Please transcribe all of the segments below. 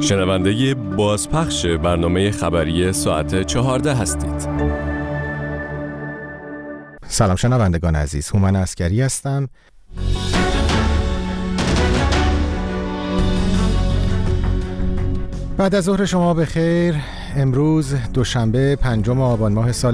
شنونده بازپخش برنامه خبری ساعت 14 هستید. سلام شنوندگان عزیز، هومن عسکری هستم. بعد از ظهر شما بخیر. امروز دوشنبه 5 آبان ماه سال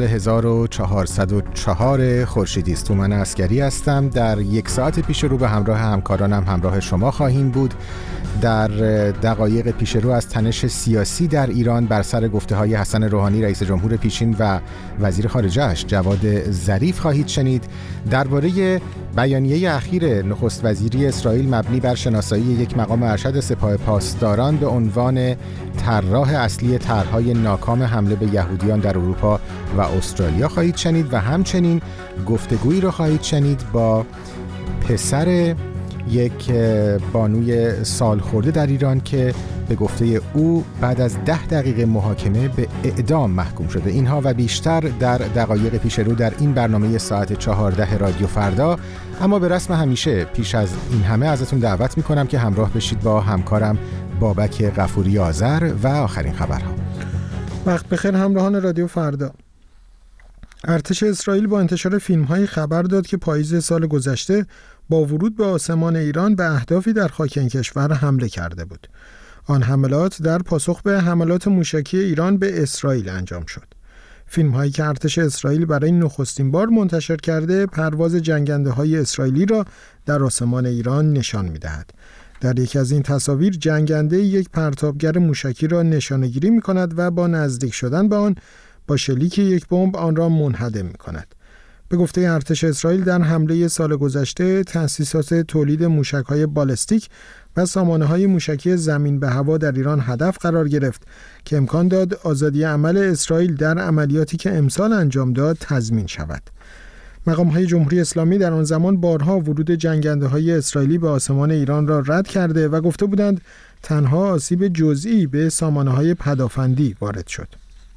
1404 خورشیدی است. هومن عسکری هستم. در یک ساعت پیش رو به همراه همکارانم همراه شما خواهیم بود. در دقایق پیش رو از تنش سیاسی در ایران بر سر گفته‌های حسن روحانی رئیس جمهور پیشین و وزیر خارجه‌اش جواد ظریف خواهید شنید. درباره بیانیه اخیر نخست وزیری اسرائیل مبنی بر شناسایی یک مقام ارشد سپاه پاسداران به عنوان طراح اصلی طرح‌های ناکام حمله به یهودیان در اروپا و استرالیا خواهید شنید و همچنین گفتگویی را خواهید شنید با پسر یک بانوی سالخورده در ایران که به گفته او بعد از 10 دقیقه محاکمه به اعدام محکوم شده. اینها و بیشتر در دقایق پیش رو در این برنامه ساعت 14 رادیو فردا. اما به رسم همیشه پیش از این همه ازتون دعوت میکنم که همراه بشید با همکارم بابک غفوری آذر و آخرین خبرها. وقت بخیر همراهان رادیو فردا. ارتش اسرائیل با انتشار فیلم‌های خبر داد که پاییز سال گذشته با ورود به آسمان ایران به اهدافی در خاک این کشور حمله کرده بود. آن حملات در پاسخ به حملات موشکی ایران به اسرائیل انجام شد. فیلم‌هایی که ارتش اسرائیل برای نخستین بار منتشر کرده پرواز جنگنده‌های اسرائیلی را در آسمان ایران نشان می‌دهد. در یکی از این تصاویر جنگنده یک پرتابگر موشکی را نشانه‌گیری می‌کند و با نزدیک شدن به آن با شلیک یک بمب آن را منهدم می‌کند. به گفته ارتش اسرائیل در حمله سال گذشته تأسیسات تولید موشک‌های بالستیک و سامانه‌های موشکی زمین به هوا در ایران هدف قرار گرفت که امکان داد آزادی عمل اسرائیل در عملیاتی که امسال انجام داد تضمین شود. مقام‌های جمهوری اسلامی در آن زمان بارها ورود جنگنده‌های اسرائیلی به آسمان ایران را رد کرده و گفته بودند تنها آسیب جزئی به سامانه‌های پدافندی وارد شد.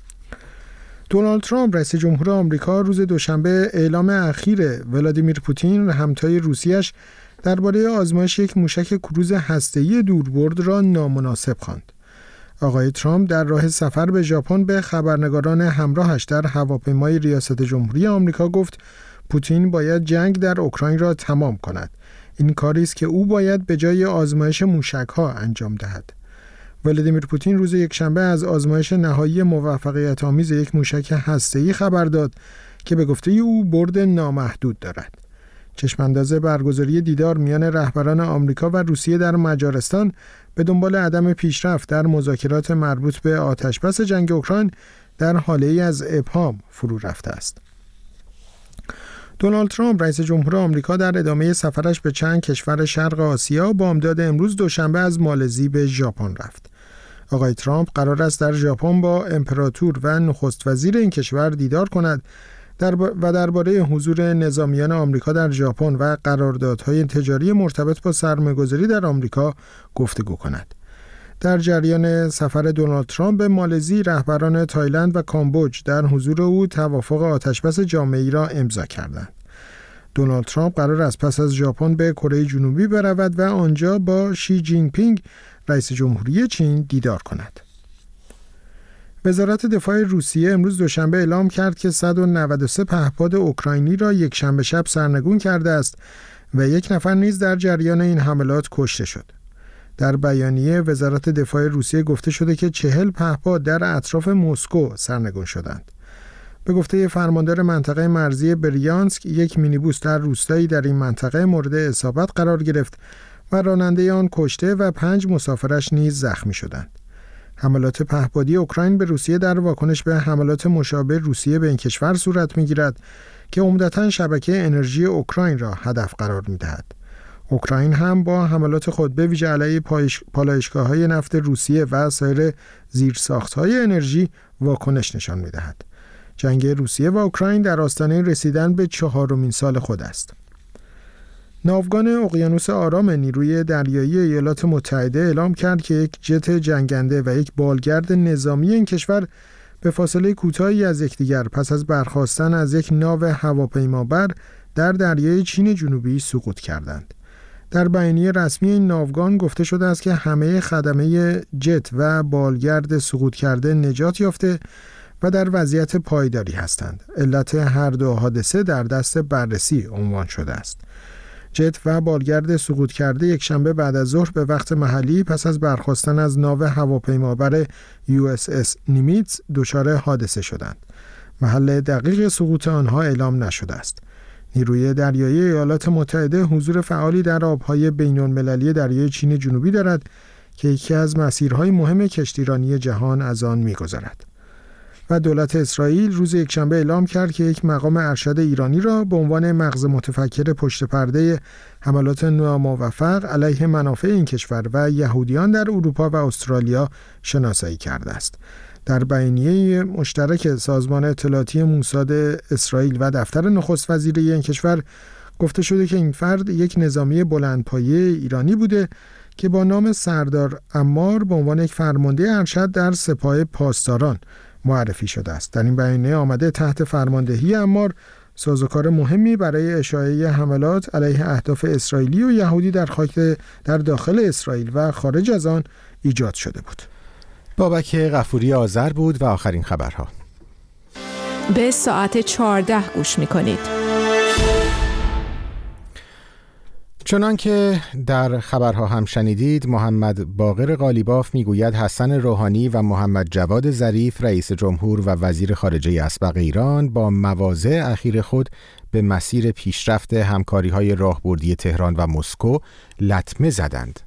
دونالد ترامپ رئیس جمهور آمریکا روز دوشنبه اعلام اخیر ولادیمیر پوتین همتای روسیه‌اش درباره آزمایش یک موشک کروز هسته‌ای دوربرد را نامناسب خواند. آقای ترامپ در راه سفر به ژاپن به خبرنگاران همراهش در هواپیمای ریاست جمهوری آمریکا گفت پوتین باید جنگ در اوکراین را تمام کند. این کاری است که او باید به جای آزمایش موشک‌ها انجام دهد. ولادیمیر پوتین روز یکشنبه از آزمایش نهایی موفقیت آمیز یک موشک هسته‌ای خبر داد که به گفته او برد نامحدود دارد. چشمانداز برگزاری دیدار میان رهبران آمریکا و روسیه در مجارستان به دنبال عدم پیشرفت در مذاکرات مربوط به آتشبس جنگ اوکراین در حاله‌ای از ابهام فرو رفته است. دونالد ترامپ رئیس جمهور آمریکا در ادامه سفرش به چند کشور شرق آسیا بامداد امروز دوشنبه از مالزی به ژاپن رفت. آقای ترامپ قرار است در ژاپن با امپراتور و نخست وزیر این کشور دیدار کند و درباره حضور نظامیان آمریکا در ژاپن و قراردادهای تجاری مرتبط با سرمایه‌گذاری در آمریکا گفتگو کند. در جریان سفر دونالد ترامپ به مالزی رهبران تایلند و کامبوج در حضور او توافق آتشبس جامعی را امضا کردند. دونالد ترامپ قرار است پس از ژاپن به کره جنوبی برود و آنجا با شی جین پینگ رئیس جمهوری چین دیدار کند. وزارت دفاع روسیه امروز دوشنبه اعلام کرد که 193 پهپاد اوکراینی را یک شنبه شب سرنگون کرده است و یک نفر نیز در جریان این حملات کشته شد. در بیانیه وزارت دفاع روسیه گفته شده که 40 پهپاد در اطراف مسکو سرنگون شدند. به گفته فرماندار منطقه مرزی بریانسک، یک مینیبوس در روستایی در این منطقه مورد اصابت قرار گرفت و راننده آن کشته و 5 مسافرش نیز زخمی شدند. حملات پهپادی اوکراین به روسیه در واکنش به حملات مشابه روسیه به این کشور صورت می‌گیرد که عمدتاً شبکه انرژی اوکراین را هدف قرار می‌دهد. اوکراین هم با حملات خود به ویژه علیه پالایشگاه‌های نفت روسیه و سایر زیرساخت‌های انرژی واکنش نشان می‌دهد. جنگ روسیه و اوکراین در آستانه رسیدن به 4مین سال خود است. ناوگان اقیانوس آرام نیروی دریایی ایالات متحده اعلام کرد که یک جت جنگنده و یک بالگرد نظامی این کشور به فاصله کوتاهی از یکدیگر پس از برخاستن از یک ناو هواپیمابر در دریای چین جنوبی سقوط کردند. در بیانیه رسمی این ناوگان گفته شده است که همه خدمه جت و بالگرد سقوط کرده نجات یافته و در وضعیت پایداری هستند. علت هر دو حادثه در دست بررسی عنوان شده است. جت و بالگرد سقوط کرده یک شنبه بعد از ظهر به وقت محلی پس از برخاستن از ناو هواپیمابر USS نیمیتز دچار حادثه شدند. محل دقیق سقوط آنها اعلام نشده است. نیروی دریایی ایالات متحده حضور فعالی در آبهای بین‌المللی دریای چین جنوبی دارد که یکی از مسیرهای مهم کشتیرانی جهان از آن می‌گذرد. و دولت اسرائیل روز یکشنبه اعلام کرد که یک مقام ارشد ایرانی را به عنوان مغز متفکر پشت پرده حملات ناموفق علیه منافع این کشور و یهودیان در اروپا و استرالیا شناسایی کرده است. در بیانیه مشترک سازمان اطلاعاتی موساد اسرائیل و دفتر نخست وزیر این کشور گفته شده که این فرد یک نظامی بلندپایه ایرانی بوده که با نام سردار عمار به عنوان یک فرمانده ارشد در سپاه پاسداران معرفی شده است. در این بیانیه آمده تحت فرماندهی عمار سازوکار مهمی برای اشاعه حملات علیه اهداف اسرائیلی و یهودی در داخل اسرائیل و خارج از آن ایجاد شده بود. بابک غفوری آذر بود و آخرین خبرها. به ساعت 14 گوش می‌کنید. چنان که در خبرها هم شنیدید، محمد باقر قالیباف میگوید حسن روحانی و محمد جواد ظریف رئیس جمهور و وزیر خارجه اسبق ایران با مواضع اخیر خود به مسیر پیشرفت همکاری‌های راهبردی تهران و مسکو لطمه زدند.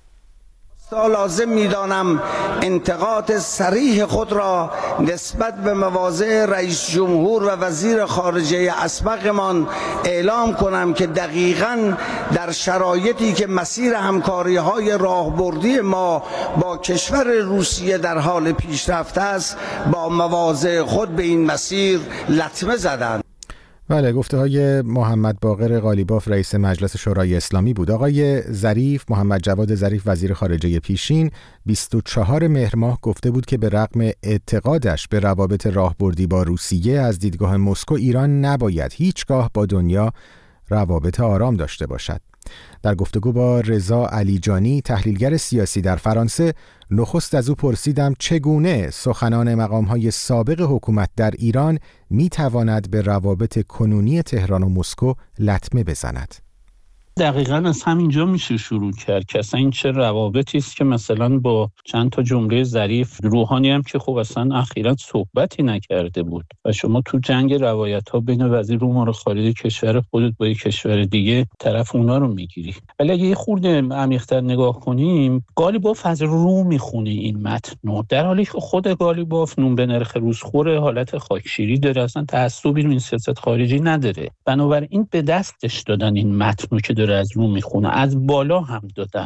لازم می‌دانم انتقاد صریح خود را نسبت به مواضع رئیس جمهور و وزیر خارجه اسبقمان اعلام کنم که دقیقاً در شرایطی که مسیر همکاری‌های راهبردی ما با کشور روسیه در حال پیشرفت است، با مواضع خود به این مسیر لطمه زدند. بله، گفته‌های محمد باقر قالیباف رئیس مجلس شورای اسلامی بود. آقای ظریف، محمد جواد ظریف وزیر خارجه پیشین، 24 مهر ماه گفته بود که به رغم اعتقادش به روابط راهبردی با روسیه، از دیدگاه مسکو ایران نباید هیچگاه با دنیا روابط آرام داشته باشد. در گفتگو با رضا علیجانی، تحلیلگر سیاسی در فرانسه، نخست از او پرسیدم چگونه سخنان مقام‌های سابق حکومت در ایران می‌تواند به روابط کنونی تهران و مسکو لطمه بزند. دقیقاً از همینجا میشه شروع کرد که اصلا این چه روابطی است که مثلا با چند تا جمله ظریف، روحانی هم که خب اصلا اخیراً صحبتی نکرده بود و شما تو جنگ روایت‌ها بین وزیر امور خارجه کشور خودت با یک کشور دیگه طرف اونا رو میگیری. ولی اگه یه خورده عمیق‌تر نگاه کنیم، قالیباف از رو میخونه این متن، در حالی که خود قالیباف نون به نرخ روزخور، حالت خاکشیری داره، اصلا تعصبی رو این سیاست خارجی نداره. بنابراین به دستش دادن این متن که داره از رو میخونه، از بالا هم دادن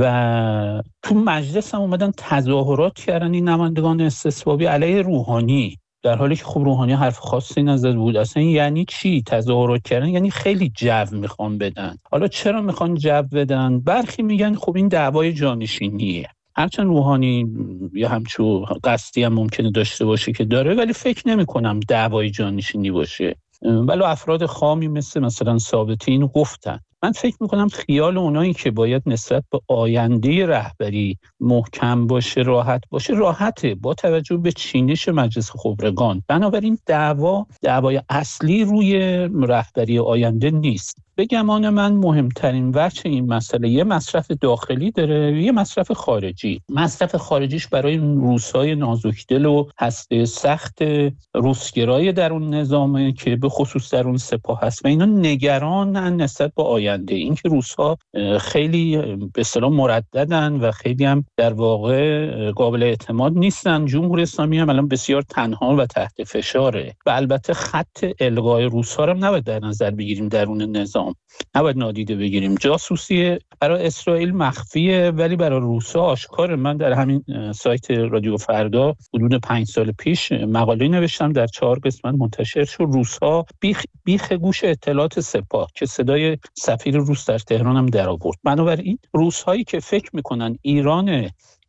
و تو مجلس هم اومدن تظاهرات کردن این نمایندگان استثبابی علیه روحانی، در حالی که خب روحانی حرف خاصی نزد بود. اصلا یعنی چی تظاهرات کردن؟ یعنی خیلی جو میخوان بدن. حالا چرا میخوان جو بدن؟ برخی میگن خب این دعوای جانشینیه، هرچند روحانی یا همچون قصدی هم ممکنه داشته باشه که داره، ولی فکر نمی کنم دعوای جانشینی باشه. ولی افراد خامی مثلا ثابتی اینو گفتن. من فکر میکنم خیال اونایی که باید نسبت به آینده رهبری محکم باشه، راحت باشه، راحته با توجه به چینش مجلس خبرگان. بنابراین دعوای اصلی روی رهبری آینده نیست. به گمان من مهمترین وجه این مسئله یه مصرف داخلی داره، یه مصرف خارجی. مصرف خارجیش برای روسای نازکدل و هسته سخت روسگرای در اون نظامه که به خصوص در اون سپاه هست و اینا نگرانن نسبت به آینده. اینکه روس‌ها خیلی به اصطلاح مرددن و خیلی هم در واقع قابل اعتماد نیستن. جمهوری اسلامی هم الان بسیار تنها و تحت فشاره و البته خط الغای روس‌ها رو نباید در نظر بگیریم درون نظام، نباید نادیده بگیریم. جاسوسی برای اسرائیل مخفیه ولی برای روس‌ها آشکاره. من در همین سایت رادیو فردا حدود 5 سال پیش مقاله نوشتم، در 4 قسمت منتشر شد. روس‌ها بیخ گوش اطلاعات سپاه که صدای سفیر روس در تهران هم در آورد. بنابراین روس‌هایی که فکر میکنن ایران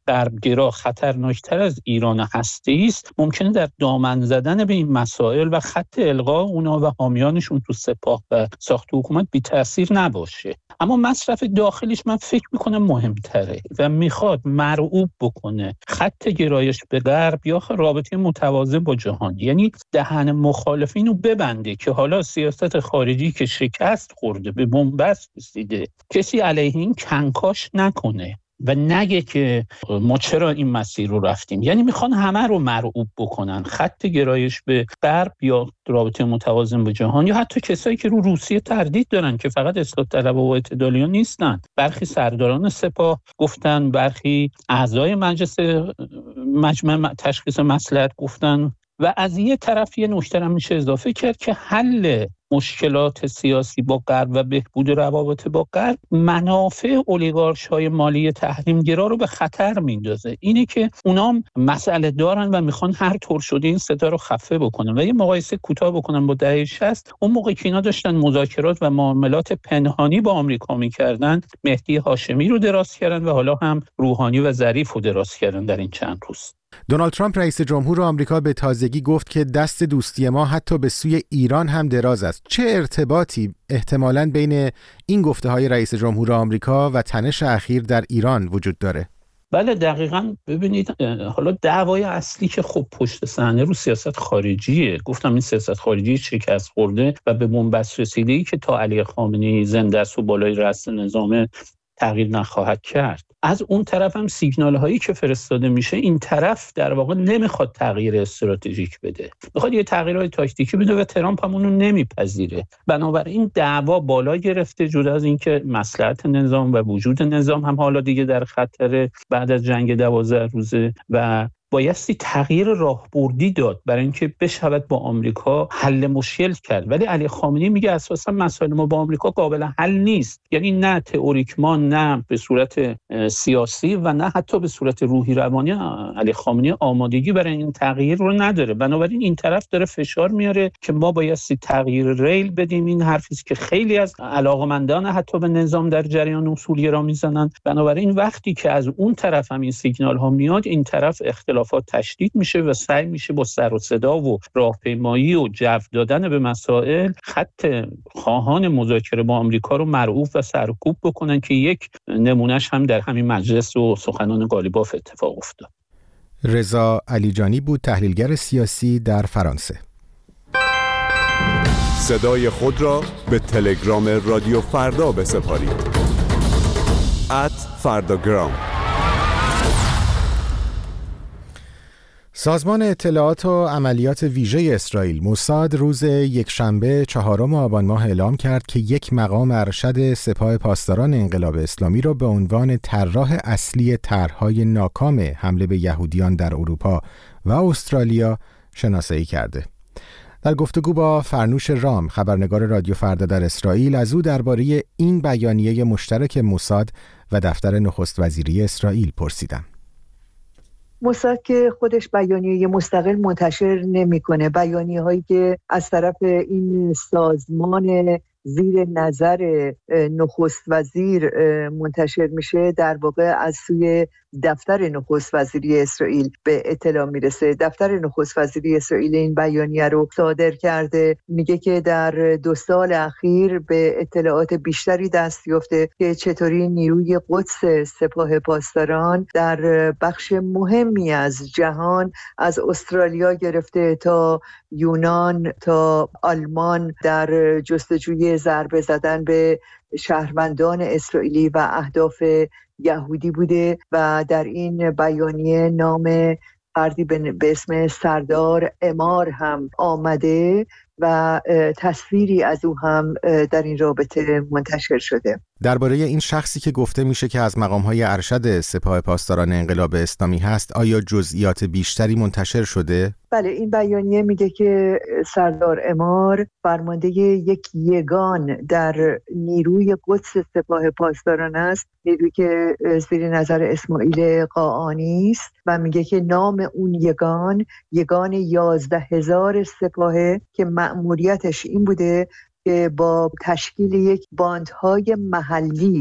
غربگرا خطرناکتر از ایران هسته‌ای است، ممکنه در دامن زدن به این مسائل و خط القا اونا و حامیانشون تو سپاه و ساخت حکومت بی تأثیر نباشه. اما مصرف داخلیش من فکر میکنم مهمتره و میخواد مرعوب بکنه خط گرایش به غرب یا رابطه متوازن با جهان، یعنی دهن مخالفین رو ببنده که حالا سیاست خارجی که شکست خورده به بنبست رسیده کسی علیه این کنکاش نکنه و نگه که ما چرا این مسیر رو رفتیم. یعنی میخوان همه رو مرعوب بکنن، خط گرایش به غرب یا رابطه متوازن با جهان، یا حتی کسایی که رو روسیه تردید دارن که فقط اصلاح طلب و اعتدالیان نیستن. برخی سرداران سپاه گفتن، برخی اعضای مجمع تشخیص مصلحت گفتن. و از یه طرف یه نکته هم میشه اضافه کرد که حل مشکلات سیاسی با غرب و بهبود روابط با غرب منافع اولیگارش‌های مالی تحریم‌گرا رو به خطر میندازه. اینه که اونام مسئله دارن و میخوان هر طور شده این ستا رو خفه بکنن. و یه مقایسه کوتاه بکنم با دهه 60، اون موقع که اینا داشتن مذاکرات و معاملات پنهانی با آمریکا میکردن، مهدی هاشمی رو دراز کردن و حالا هم روحانی و ظریف رو دراز کردن در این چند روز. دونالد ترامپ رئیس جمهور آمریکا به تازگی گفت که دست دوستی ما حتی به سوی ایران هم دراز است. چه ارتباطی احتمالاً بین این گفته‌های رئیس جمهور آمریکا و تنش اخیر در ایران وجود داره؟ بله دقیقاً. ببینید حالا دعوای اصلی که خب پشت صحنه رو سیاست خارجیه. گفتم این سیاست خارجی شکست خورده و به بنبست رسیده‌ای که تا علی خامنه‌ای زنده است و بالای رأس نظام تغییر نخواهد کرد. از اون طرف هم سیگنال هایی که فرستاده میشه، این طرف در واقع نمیخواد تغییر استراتژیک بده، میخواد یه تغییرهای تاکتیکی بده و ترامپ هم اونو نمیپذیره. بنابراین دعوا بالا گرفته، جدا از اینکه مصلحت نظام و وجود نظام هم حالا دیگه در خطر بعد از جنگ 12 روزه و بایستی تغییر راهبردی داد برای اینکه بشود با آمریکا حل مشکل کرد. ولی علی خامنه‌ای میگه اساسا مسائل ما با آمریکا قابل حل نیست، یعنی نه تئوریکمان، نه به صورت سیاسی و نه حتی به صورت روحی روانی. علی خامنه‌ای آمادگی برای این تغییر رو نداره. بنابراین این طرف داره فشار میاره که ما بایستی تغییر ریل بدیم. این حرفی است که خیلی از علاقمندان حتی به نظام در جریان اصولگرا میزنن. بنابراین وقتی که از اون طرف هم این سیگنال ها میاد، این طرف اختلافات تشدید میشه و سعی میشه با سر و صدا و راهپیمایی و جو دادن به مسائل خط خواهان مذاکره با آمریکا رو مرعوب و سرکوب بکنن که یک نمونهش هم در همین مجلس و سخنان قالیباف اتفاق افتاد. رضا علیجانی بود، تحلیلگر سیاسی در فرانسه. صدای خود را به تلگرام رادیو فردا بسپارید. @فرداگرام. سازمان اطلاعات و عملیات ویژه اسرائیل موساد روز یکشنبه 4 آبان ماه اعلام کرد که یک مقام ارشد سپاه پاسداران انقلاب اسلامی را به عنوان طراح اصلی طرح‌های ناکام حمله به یهودیان در اروپا و استرالیا شناسایی کرده. در گفتگو با فرنوش رام، خبرنگار رادیو فردا در اسرائیل، از او درباره این بیانیه مشترک موساد و دفتر نخست وزیری اسرائیل پرسیدم. موساد که خودش بیانیه مستقل منتشر نمی‌کنه، بیانیه‌هایی که از طرف این سازمان زیر نظر نخست وزیر منتشر میشه در واقع از سوی دفتر نخست وزیری اسرائیل به اطلاع میرسه. دفتر نخست وزیری اسرائیل این بیانیه رو صادر کرده، میگه که در 2 سال اخیر به اطلاعات بیشتری دست یافته که چطوری نیروی قدس سپاه پاسداران در بخش مهمی از جهان، از استرالیا گرفته تا یونان تا آلمان، در جستجوی ضربه زدن به شهروندان اسرائیلی و اهداف یهودی بوده و در این بیانیه نام فردی به اسم سردار امار هم آمده و تصویری از او هم در این رابطه منتشر شده. درباره این شخصی که گفته میشه که از مقام‌های ارشد سپاه پاسداران انقلاب اسلامی هست، آیا جزئیات بیشتری منتشر شده؟ بله، این بیانیه میگه که سردار امار فرمانده یک یگان در نیروی قدس سپاه پاسداران است، نیرویی که زیر نظر اسماعیل قاآنی است و میگه که نام اون یگان 11,000 سپاهه که مأموریتش این بوده که با تشکیل یک باندهای محلی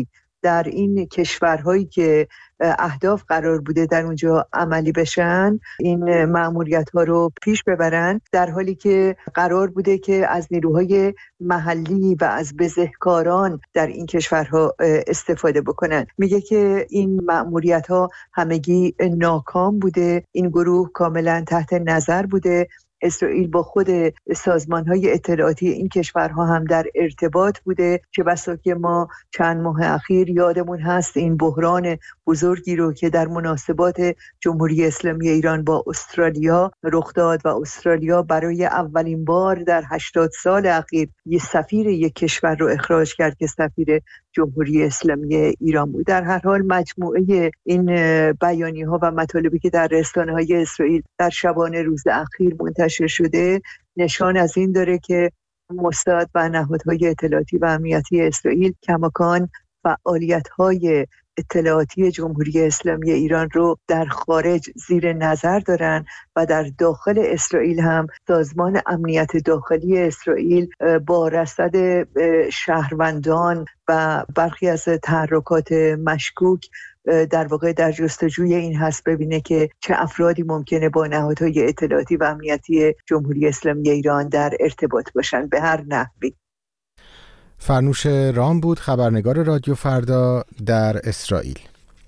در این کشورهایی که اهداف قرار بوده در اونجا عملی بشن، این مأموریت‌ها رو پیش ببرن، در حالی که قرار بوده که از نیروهای محلی و از بزهکاران در این کشورها استفاده بکنن. میگه که این مأموریت‌ها همگی ناکام بوده، این گروه کاملا تحت نظر بوده. اسرائیل با خود سازمان‌های اطلاعاتی این کشورها هم در ارتباط بوده، چه بسا که ما چند ماه اخیر یادمون هست این بحران بزرگی رو که در مناسبات جمهوری اسلامی ایران با استرالیا رخ داد و استرالیا برای اولین بار در 80 سال اخیر یه سفیر یک کشور رو اخراج کرد که سفیر جمهوری اسلامی ایران بود. در هر حال مجموعه این بیانیه‌ها و مطالبی که در رسانه‌های اسرائیل در شبانه روز اخیر منتشر شده نشان از این داره که موساد و نهادهای اطلاعاتی و امنیتی اسرائیل کماکان فعالیت‌های اطلاعاتی جمهوری اسلامی ایران رو در خارج زیر نظر دارن و در داخل اسرائیل هم سازمان امنیت داخلی اسرائیل با رصد شهروندان و برخی از تحرکات مشکوک در واقع در جستجوی این هست ببینه که چه افرادی ممکنه با نهادهای اطلاعاتی و امنیتی جمهوری اسلامی ایران در ارتباط باشن به هر نحوی. فرنوش رام بود، خبرنگار رادیو فردا در اسرائیل.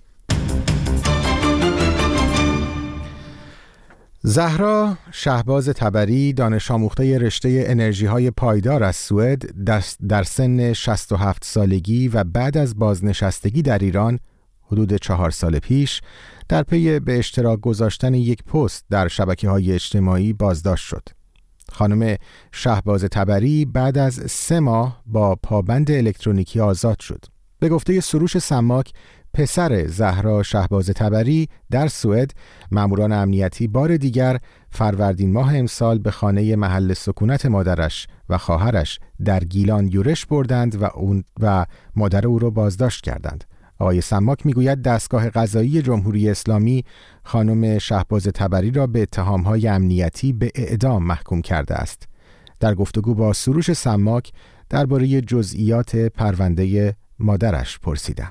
زهرا شهباز تبری، دانش آموخته رشته انرژی‌های پایدار از سوئد، در سن 67 سالگی و بعد از بازنشستگی در ایران حدود 4 سال پیش در پی به اشتراک گذاشتن یک پست در شبکه‌های اجتماعی بازداشت شد. خانم شهباز تبری بعد از 3 ماه با پابند الکترونیکی آزاد شد. به گفته سروش سماک، پسر زهرا شهباز تبری در سوئد، ماموران امنیتی بار دیگر فروردین ماه امسال به خانه محل سکونت مادرش و خواهرش در گیلان یورش بردند و مادر او را بازداشت کردند. آقای سماک میگوید دستگاه قضایی جمهوری اسلامی خانم شهباز تبری را به اتهام‌های امنیتی به اعدام محکوم کرده است. در گفتگو با سروش سماک درباره جزئیات پرونده مادرش پرسیدم.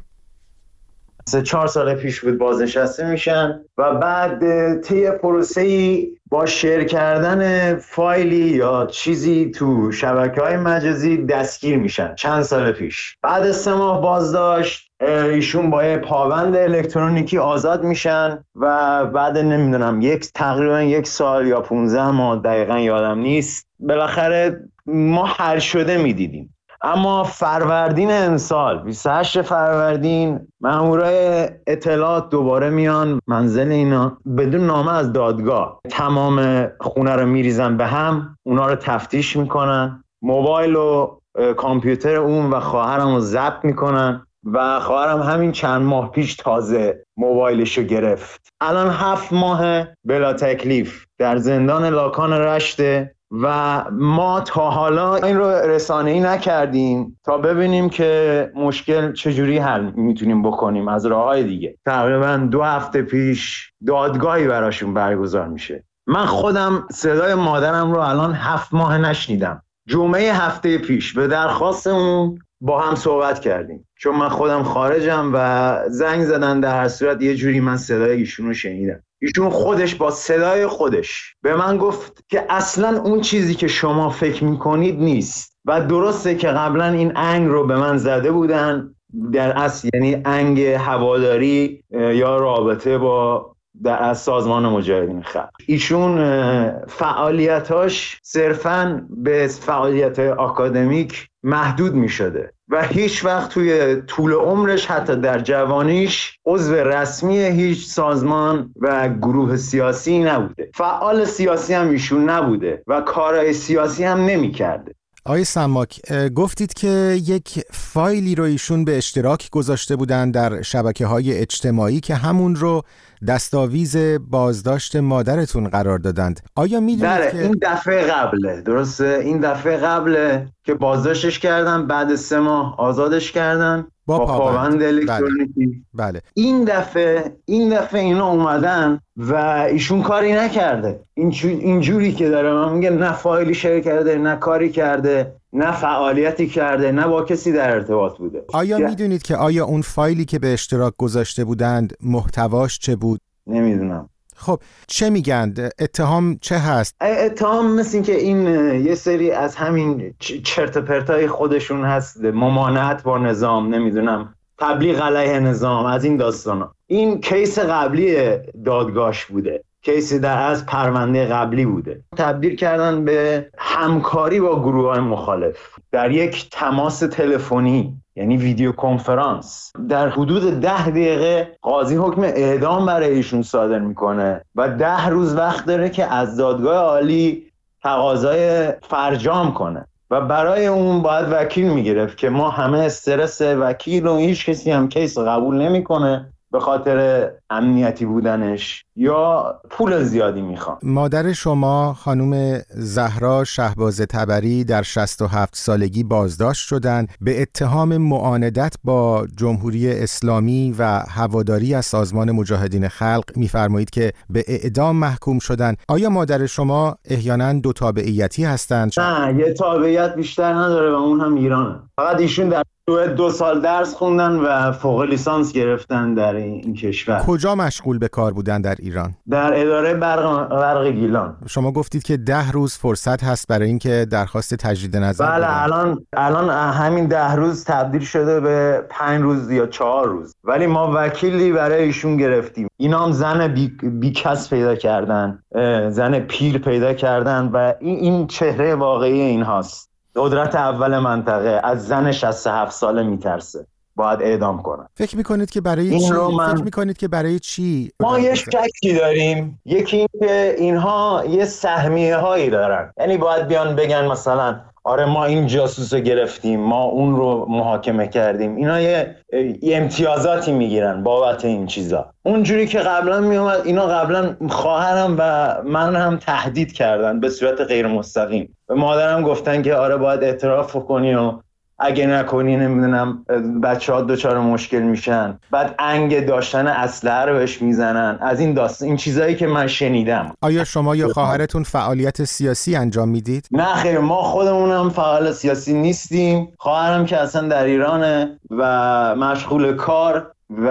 3-4 سال پیش بود بازنشسته میشن و بعد طی پروسه‌ای با شیر کردن فایلی یا چیزی تو شبکه‌های مجازی دستگیر میشن. چند سال پیش بعد از 3 ماه بازداشت ایشون با پابند الکترونیکی آزاد میشن و بعد نمیدونم تقریبا 1 سال یا 15 ماه دقیقا یادم نیست بالاخره ما حل شده میدیدیم. اما فروردین امسال 28 فروردین مامورای اطلاعات دوباره میان منزل اینا بدون نامه از دادگاه، تمام خونه رو میریزن به هم، اونا رو تفتیش میکنن، موبایل و کامپیوتر اون و خواهرم رو ضبط میکنن و خواهرم همین چند ماه پیش تازه موبایلشو گرفت. الان 7 ماه بلا تکلیف در زندان لاکان رشته و ما تا حالا این رو رسانه‌ای نکردیم تا ببینیم که مشکل چجوری حل میتونیم بکنیم از راه‌های دیگه. تقریبا 2 هفته پیش دادگاهی براشون برگزار میشه. من خودم صدای مادرم رو الان 7 ماه نشنیدم. جمعه هفته پیش به درخواستمون با هم صحبت کردیم چون من خودم خارجم و زنگ زدن، در هر صورت یه جوری من صدای ایشون رو شنیدم. ایشون خودش با صدای خودش به من گفت که اصلا اون چیزی که شما فکر میکنید نیست و درسته که قبلا این انگ رو به من زده بودن، در اصل یعنی انگ هواداری یا رابطه با از سازمان مجاهدین خلق. ایشون فعالیتاش صرفاً به فعالیت آکادمیک محدود می شده و هیچ وقت توی طول عمرش حتی در جوانیش عضو رسمی هیچ سازمان و گروه سیاسی نبوده. فعال سیاسی هم ایشون نبوده و کارهای سیاسی هم نمی کرده. آقای سماک، گفتید که یک فایلی رو ایشون به اشتراک گذاشته بودن در شبکه‌های اجتماعی که همون رو دستاویز بازداشت مادرتون قرار دادند. آیا میدونید که این دفعه قبله؟ درسته، این دفعه قبله که بازداشتش کردن، بعد 3 ماه آزادش کردن با پابند الکترونیکی. بله. این دفعه اینا اومدن و ایشون کاری نکرده. اینجوری که داره من میگه نه فایلی شیر کرده نه کاری کرده. نه فعالیتی کرده، نه با کسی در ارتباط بوده. آیا میدونید که آیا اون فایلی که به اشتراک گذاشته بودند محتواش چه بود؟ نمیدونم. خب چه میگن؟ اتهام چه هست؟ اتهام مثل این که این یه سری از همین چرت و پرتای خودشون هست، ممانعت با نظام، نمیدونم تبلیغ علیه نظام، از این داستانا. این کیس قبلی دادگاهش بوده، کیسی در از پرونده قبلی بوده. تبدیل کردن به همکاری با گروه‌های مخالف در یک تماس تلفنی، یعنی ویدیو کنفرانس. در حدود 10 دقیقه قاضی حکم اعدام برای ایشون صادر میکنه و 10 روز وقت داره که از دادگاه عالی تقاضای فرجام کنه و برای اون باید وکیل میگرفت که ما همه استرس وکیل و هیچ کسی هم کیس قبول نمیکنه به خاطر امنیتی بودنش یا پول زیادی میخوان. مادر شما خانم زهرا شهباز تبری در 67 سالگی بازداشت شدند به اتهام معاندت با جمهوری اسلامی و هواداری از سازمان مجاهدین خلق. میفرمایید که به اعدام محکوم شدند. آیا مادر شما احیانا 2 تابعیتی هستند؟ نه، یه تابعیت بیشتر نداره و اون هم ایرانه. فقط ایشون در 2 سال درس خوندن و فوق لیسانس گرفتن در این کشور. کجا مشغول به کار بودن در ایران؟ در اداره برق گیلان. شما گفتید که 10 روز فرصت هست برای اینکه درخواست تجدید نظر بدن. بله، الان همین 10 روز تبدیل شده به 5 روز یا 4 روز. ولی ما وکیلی برای ایشون گرفتیم. اینا هم زن بیکس پیدا کردن، زن پیر پیدا کردن و این چهره واقعی این هاست. قدرت اول منطقه از زن 67 ساله میترسه، باید اعدام کنن. فکر میکنید که برای چی؟ فکر میکنید که برای چی؟ ما یه شکی داریم. یکی این که اینها یه سهمیه هایی دارن، یعنی باید بیان بگن مثلا آره ما این جاسوس رو گرفتیم، ما اون رو محاکمه کردیم. اینا یه امتیازاتی میگیرن بابت این چیزا. اونجوری که قبلا میومد، اینا قبلا خواهرم و من هم تهدید کردن به صورت غیر مستقیم. به مادرم گفتن که آره باید اعتراف کنی و اگه نکنی نمیدونم بچه‌ها دچار مشکل میشن. بعد انگ داشتن اسلحه رو بهش میزنن. از این داستان، این چیزایی که من شنیدم. آیا شما یا خواهرتون فعالیت سیاسی انجام میدید؟ نه خیر، ما خودمونم فعال سیاسی نیستیم. خواهرم که اصلا در ایرانه و مشغول کار و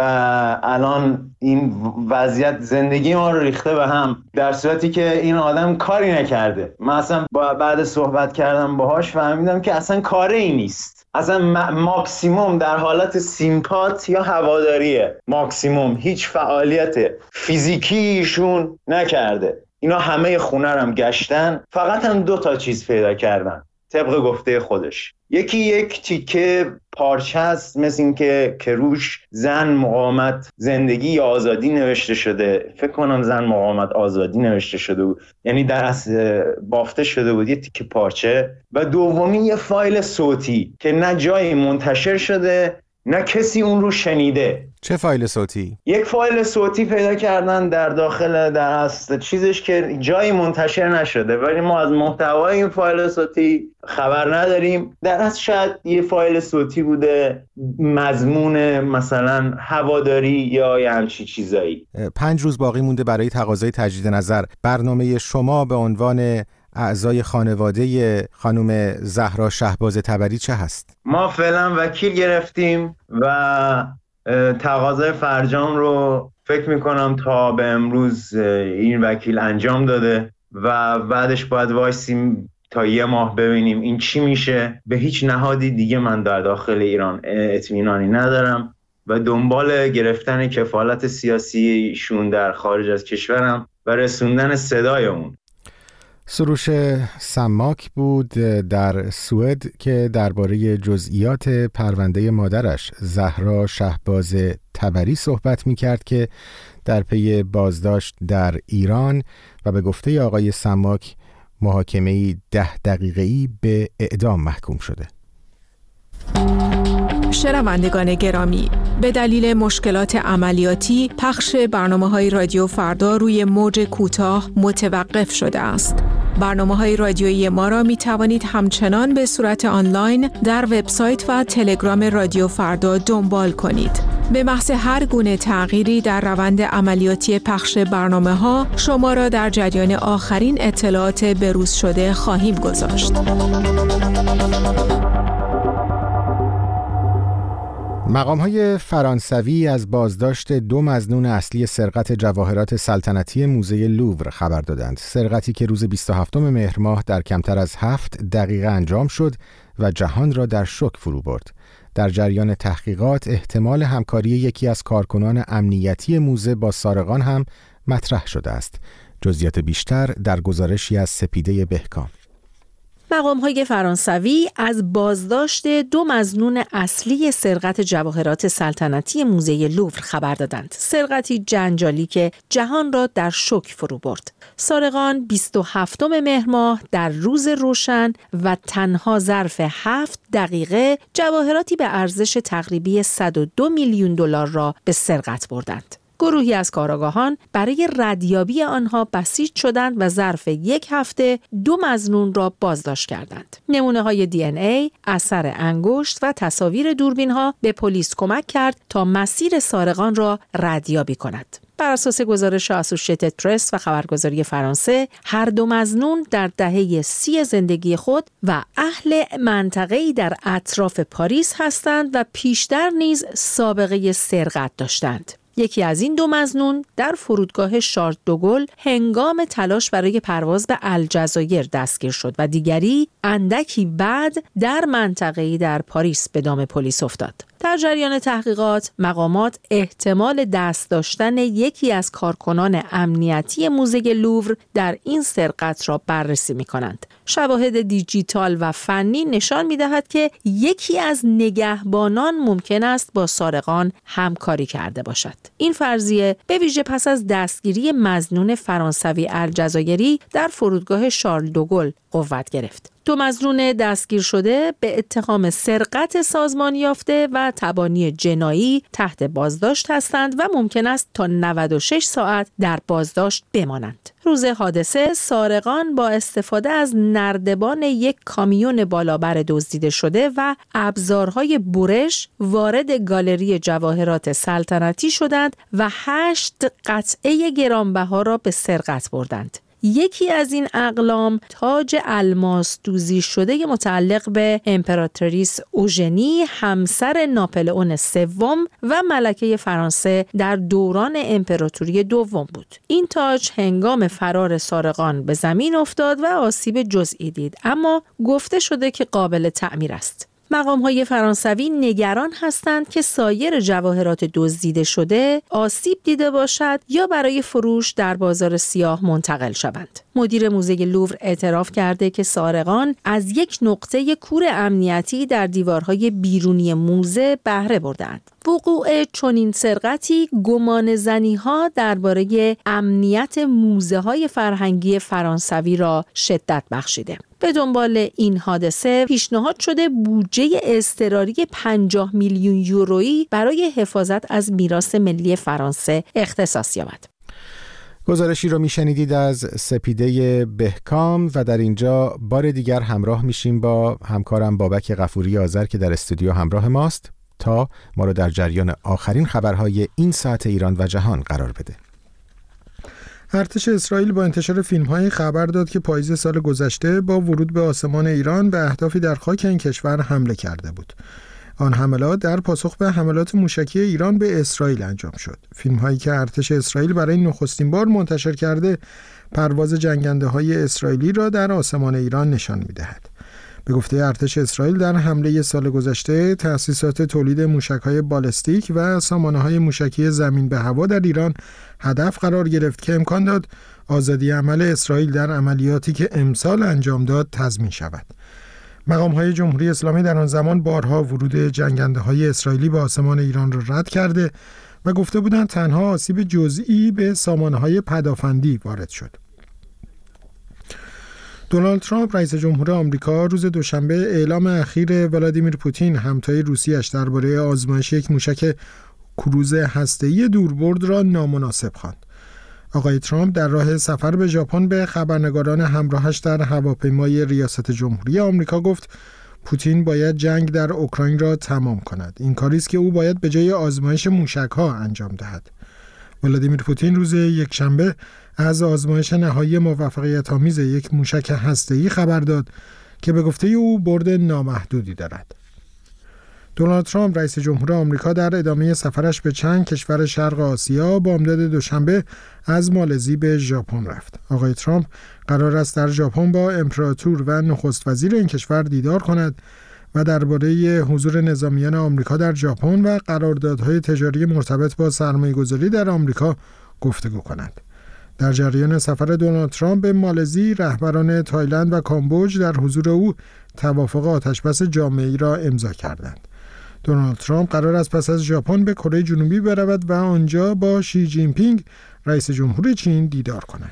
الان این وضعیت زندگی ما رو ریخته به هم، در صورتی که این آدم کاری نکرده. من اصلا بعد صحبت کردم باهاش فهمیدم که اصلا کاری نیست. اصلا ماکسیموم در حالت سیمپات یا هواداریه، ماکسیموم هیچ فعالیت فیزیکی ایشون نکرده. اینا همه خونه رو هم گشتن، فقط هم 2 تا چیز پیدا کردن طبق گفته خودش. یکی یک تیکه پارچه است مثل این که روش زن مقاومت زندگی یا آزادی نوشته شده. فکر کنم زن مقاومت آزادی نوشته شده بود، یعنی در اصل بافته شده بود یه تیکه پارچه. و دومی یه فایل صوتی که نه جایی منتشر شده نه کسی اون رو شنیده. چه فایل صوتی؟ یک فایل صوتی پیدا کردن در داخل در اصل چیزش که جایی منتشر نشده، ولی ما از محتوای این فایل صوتی خبر نداریم. در اصل شاید یه فایل صوتی بوده مضمون مثلا هواداری یا همچین چیزایی. 5 روز باقی مونده برای تقاضای تجدید نظر. برنامه شما به عنوان اعضای خانواده خانم زهرا شهباز تبری چه هست؟ ما فعلا وکیل گرفتیم و تقاضای فرجام رو فکر میکنم تا به امروز این وکیل انجام داده و بعدش باید وایسیم تا 1 ماه ببینیم این چی میشه. به هیچ نهادی دیگه من در داخل ایران اطمینانی ندارم و دنبال گرفتن کفالت سیاسیشون در خارج از کشورم و رسوندن صدای اون. سروش سماک بود در سوئد که درباره جزئیات پرونده مادرش زهرا شهباز تبری صحبت می‌کرد که در پی بازداشت در ایران و به گفته آقای سماک محاکمه‌ای 10 دقیقه‌ای به اعدام محکوم شده. شنوندگان گرامی، به دلیل مشکلات عملیاتی پخش برنامه‌های رادیو فردا روی موج کوتاه متوقف شده است. برنامه‌های رادیویی ما را می توانید همچنان به صورت آنلاین در وبسایت و تلگرام رادیو فردا دنبال کنید. به محض هر گونه تغییری در روند عملیاتی پخش برنامه‌ها شما را در جریان آخرین اطلاعات بروز شده خواهیم گذاشت. مقام‌های فرانسوی از بازداشت 2 مظنون اصلی سرقت جواهرات سلطنتی موزه لوور خبر دادند. سرقتی که روز 27 مهر ماه در کمتر از 7 دقیقه انجام شد و جهان را در شوک فرو برد. در جریان تحقیقات احتمال همکاری یکی از کارکنان امنیتی موزه با سارقان هم مطرح شده است. جزئیات بیشتر در گزارشی از سپیده بهکام. مقام‌های فرانسوی از بازداشت 2 مظنون اصلی سرقت جواهرات سلطنتی موزه لوور خبر دادند. سرقتی جنجالی که جهان را در شوک فرو برد. سارقان 27 مهر ماه در روز روشن و تنها ظرف 7 دقیقه جواهراتی به ارزش تقریبی 102 میلیون دلار را به سرقت بردند. گروهی از کارآگاهان برای ردیابی آنها بسیج شدند و ظرف 1 هفته 2 مظنون را بازداشت کردند. نمونه‌های DNA، اثر انگشت و تصاویر دوربین‌ها به پلیس کمک کرد تا مسیر سارقان را ردیابی کند. بر اساس گزارش اسوشیتد پرس و خبرگزاری فرانسه، هر 2 مظنون در دهه 30 زندگی خود و اهل منطقه‌ای در اطراف پاریس هستند و پیشتر نیز سابقه سرقت داشتند. یکی از این 2 مظنون در فرودگاه شارل دوگل هنگام تلاش برای پرواز به الجزایر دستگیر شد و دیگری اندکی بعد در منطقه‌ای در پاریس به دام پلیس افتاد. در جریان تحقیقات، مقامات احتمال دست داشتن یکی از کارکنان امنیتی موزه لوور در این سرقت را بررسی می‌کنند. شواهد دیجیتال و فنی نشان می‌دهد که یکی از نگهبانان ممکن است با سارقان همکاری کرده باشد. این فرضیه به ویژه پس از دستگیری مظنون فرانسوی الجزایری در فرودگاه شارل دوگل قوت گرفت. 2 مظنون دستگیر شده به اتهام سرقت سازمانی یافته و تبانی جنایی تحت بازداشت هستند و ممکن است تا 96 ساعت در بازداشت بمانند. روز حادثه سارقان با استفاده از نردبان یک کامیون بالابر دزدیده شده و ابزارهای برش وارد گالری جواهرات سلطنتی شدند و 8 قطعه گرانبها را به سرقت بردند. یکی از این اقلام تاج الماس دوزی شده متعلق به امپراتوریس اوژنی همسر ناپلئون سوم و ملکه فرانسه در دوران امپراتوری دوم بود. این تاج هنگام فرار سارقان به زمین افتاد و آسیب جزئی دید، اما گفته شده که قابل تعمیر است. مقام‌های فرانسوی نگران هستند که سایر جواهرات دزدیده شده آسیب دیده باشد یا برای فروش در بازار سیاه منتقل شوند. مدیر موزه لوور اعتراف کرده که سارقان از یک نقطه کور امنیتی در دیوارهای بیرونی موزه بهره بردند. وقوع چنین سرقتی گمانه‌زنی‌ها درباره امنیت موزه‌های فرهنگی فرانسوی را شدت بخشیده. به دنبال این حادثه پیشنهاد شده بودجه اضطراری 50 میلیون یورویی برای حفاظت از میراث ملی فرانسه اختصاص یابد. گزارشی رو میشنیدید از سپیده بهکام و در اینجا بار دیگر همراه میشیم با همکارم بابک غفوری آذر که در استودیو همراه ماست تا ما رو در جریان آخرین خبرهای این ساعت ایران و جهان قرار بده. ارتش اسرائیل با انتشار فیلم‌های خبر داد که پاییز سال گذشته با ورود به آسمان ایران به اهدافی در خاک این کشور حمله کرده بود. آن حملات در پاسخ به حملات موشکی ایران به اسرائیل انجام شد. فیلم‌هایی که ارتش اسرائیل برای نخستین بار منتشر کرده، پرواز جنگنده‌های اسرائیلی را در آسمان ایران نشان می‌دهد. به گفته ارتش اسرائیل در حمله سال گذشته تأسیسات تولید موشک‌های بالستیک و سامانه‌های موشکی زمین به هوا در ایران هدف قرار گرفت که امکان داد آزادی عمل اسرائیل در عملیاتی که امسال انجام داد تضمین شود. مقام‌های جمهوری اسلامی در آن زمان بارها ورود جنگنده‌های اسرائیلی به آسمان ایران را رد کرده و گفته بودند تنها آسیب جزئی به سامانه‌های پدافندی وارد شد. دونالد ترامپ رئیس جمهور آمریکا روز دوشنبه اعلام اخیر ولادیمیر پوتین همتای روسیه‌اش درباره آزمایش یک موشک کروز هسته‌ای دوربرد را نامناسب خواند. آقای ترامپ در راه سفر به ژاپن به خبرنگاران همراهش در هواپیمای ریاست جمهوری آمریکا گفت پوتین باید جنگ در اوکراین را تمام کند. این کاری است که او باید به جای آزمایش موشک‌ها انجام دهد. ولادیمیر پوتین روز یکشنبه از آزمایش نهایی موفقیت‌آمیز یک موشک هسته‌ای خبر داد که به گفته او برد نامحدودی دارد. دونالد ترامپ رئیس جمهور آمریکا در ادامه سفرش به چند کشور شرق آسیا بامداد دوشنبه از مالزی به ژاپن رفت. آقای ترامپ قرار است در ژاپن با امپراتور و نخست وزیر این کشور دیدار کند و درباره حضور نظامیان آمریکا در ژاپن و قراردادهای تجاری مرتبط با سرمایه‌گذاری در آمریکا گفتگو کند. در جریان سفر دونالد ترامپ به مالزی، رهبران تایلند و کامبوج در حضور او توافق آتشبس جامعه‌ای را امضا کردند. دونالد ترامپ قرار است پس از ژاپن به کره جنوبی برود و آنجا با شی جین پینگ رئیس جمهور چین دیدار کند.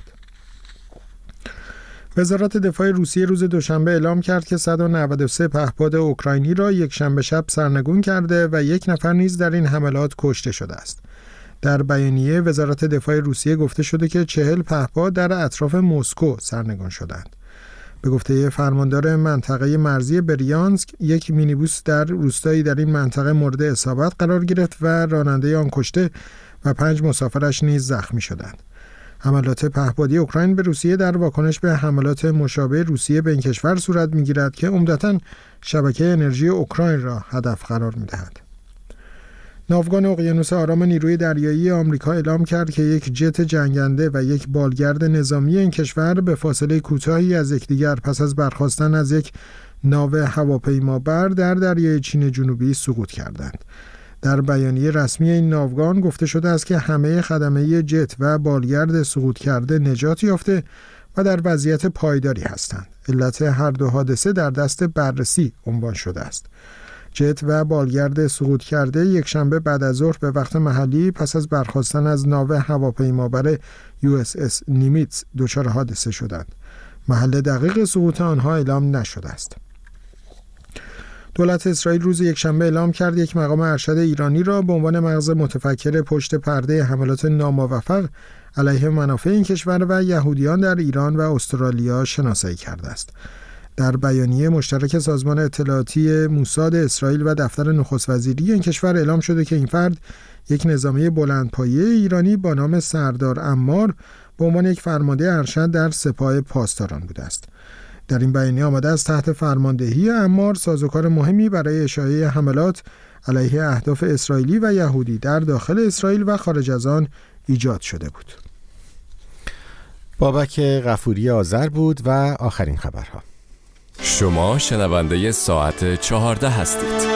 وزارت دفاع روسیه روز دوشنبه اعلام کرد که 193 پهپاد اوکراینی را یک شنبه شب سرنگون کرده و یک نفر نیز در این حملات کشته شده است. در بیانیه وزارت دفاع روسیه گفته شده که 40 پهپاد در اطراف مسکو سرنگون شدند. به گفته فرماندار منطقه مرزی بریانسک، یک مینیبوس در روستایی در این منطقه مورد اصابت قرار گرفت و راننده آن کشته و 5 مسافرش نیز زخمی شدند. حملات پهپادی اوکراین به روسیه در واکنش به حملات مشابه روسیه به این کشور صورت می‌گیرد که عمدتاً شبکه انرژی اوکراین را هدف قرار می‌دهد. ناوگان اقیانوس آرام نیروی دریایی آمریکا اعلام کرد که یک جت جنگنده و یک بالگرد نظامی این کشور به فاصله کوتاهی از یکدیگر پس از برخاستن از یک ناو هواپیمابر در دریای چین جنوبی سقوط کردند. در بیانیه رسمی این ناوگان گفته شده است که همه خدمه جت و بالگرد سقوط کرده نجات یافته و در وضعیت پایداری هستند. علت هر دو حادثه در دست بررسی عنوان شده است. جت و بالگرد سقوط کرده یک شنبه بعد از ظهر به وقت محلی پس از برخاستن از ناو هواپیمابر USS نیمیتز دچار حادثه شدند. محل دقیق سقوط آنها اعلام نشده است. دولت اسرائیل روز یکشنبه اعلام کرد یک مقام ارشد ایرانی را به عنوان مغز متفکر پشت پرده حملات ناموفق علیه منافع این کشور و یهودیان در ایران و استرالیا شناسایی کرده است. در بیانیه مشترک سازمان اطلاعاتی موساد اسرائیل و دفتر نخست وزیری این کشور اعلام شده که این فرد یک نظامی بلندپایه ایرانی با نام سردار عمار به عنوان یک فرمانده ارشد در سپاه پاسداران بوده است. در این بیانیه آمده است تحت فرماندهی عمار سازوکار مهمی برای اشاعه حملات علیه اهداف اسرائیلی و یهودی در داخل اسرائیل و خارج از آن ایجاد شده بود. بابک غفوری آذر بود و آخرین خبرها. شما شنونده ساعت 14 هستید.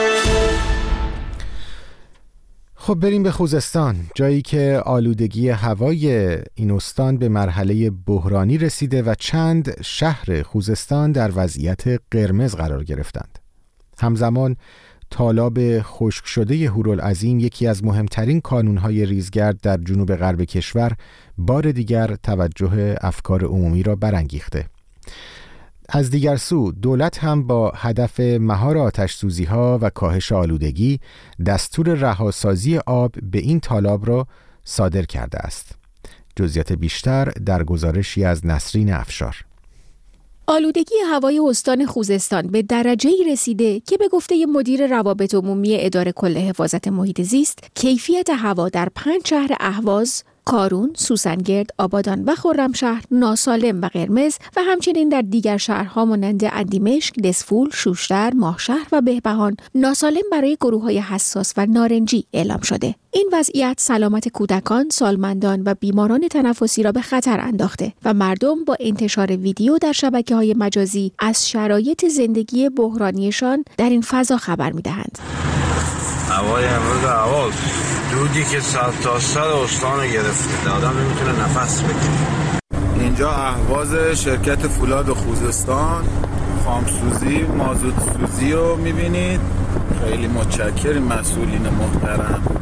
خب بریم به خوزستان، جایی که آلودگی هوای این استان به مرحله بحرانی رسیده و چند شهر خوزستان در وضعیت قرمز قرار گرفتند. همزمان تالاب خشک شده هورالعظیم، یکی از مهمترین کانونهای ریزگرد در جنوب غرب کشور، بار دیگر توجه افکار عمومی را برانگیخته. از دیگر سو دولت هم با هدف مهار آتش‌سوزی‌ها و کاهش آلودگی دستور رهاسازی آب به این تالاب را صادر کرده است. جزئیات بیشتر در گزارشی از نسرین افشار. آلودگی هوای استان خوزستان به درجه‌ای رسیده که به گفته مدیر روابط عمومی اداره کل حفاظت محیط زیست، کیفیت هوا در 5 شهر اهواز، کارون، سوسنگرد، آبادان و خرمشهر ناسالم و قرمز و همچنین در دیگر شهرها مانند اندیمشک، دسفول، شوشتر، ماهشهر و بهبهان ناسالم برای گروه‌های حساس و نارنجی اعلام شده. این وضعیت سلامت کودکان، سالمندان و بیماران تنفسی را به خطر انداخته و مردم با انتشار ویدیو در شبکه‌های مجازی از شرایط زندگی بحرانیشان در این فضا خبر می‌دهند. هوای امروز هوا دودی که سر تا سر استان گرفته، آدم نمیتونه نفس بکشه. اینجا اهواز شرکت فولاد خوزستان خامسوزی مازوت سوزی رو میبینید. خیلی متشکریم مسئولین محترم.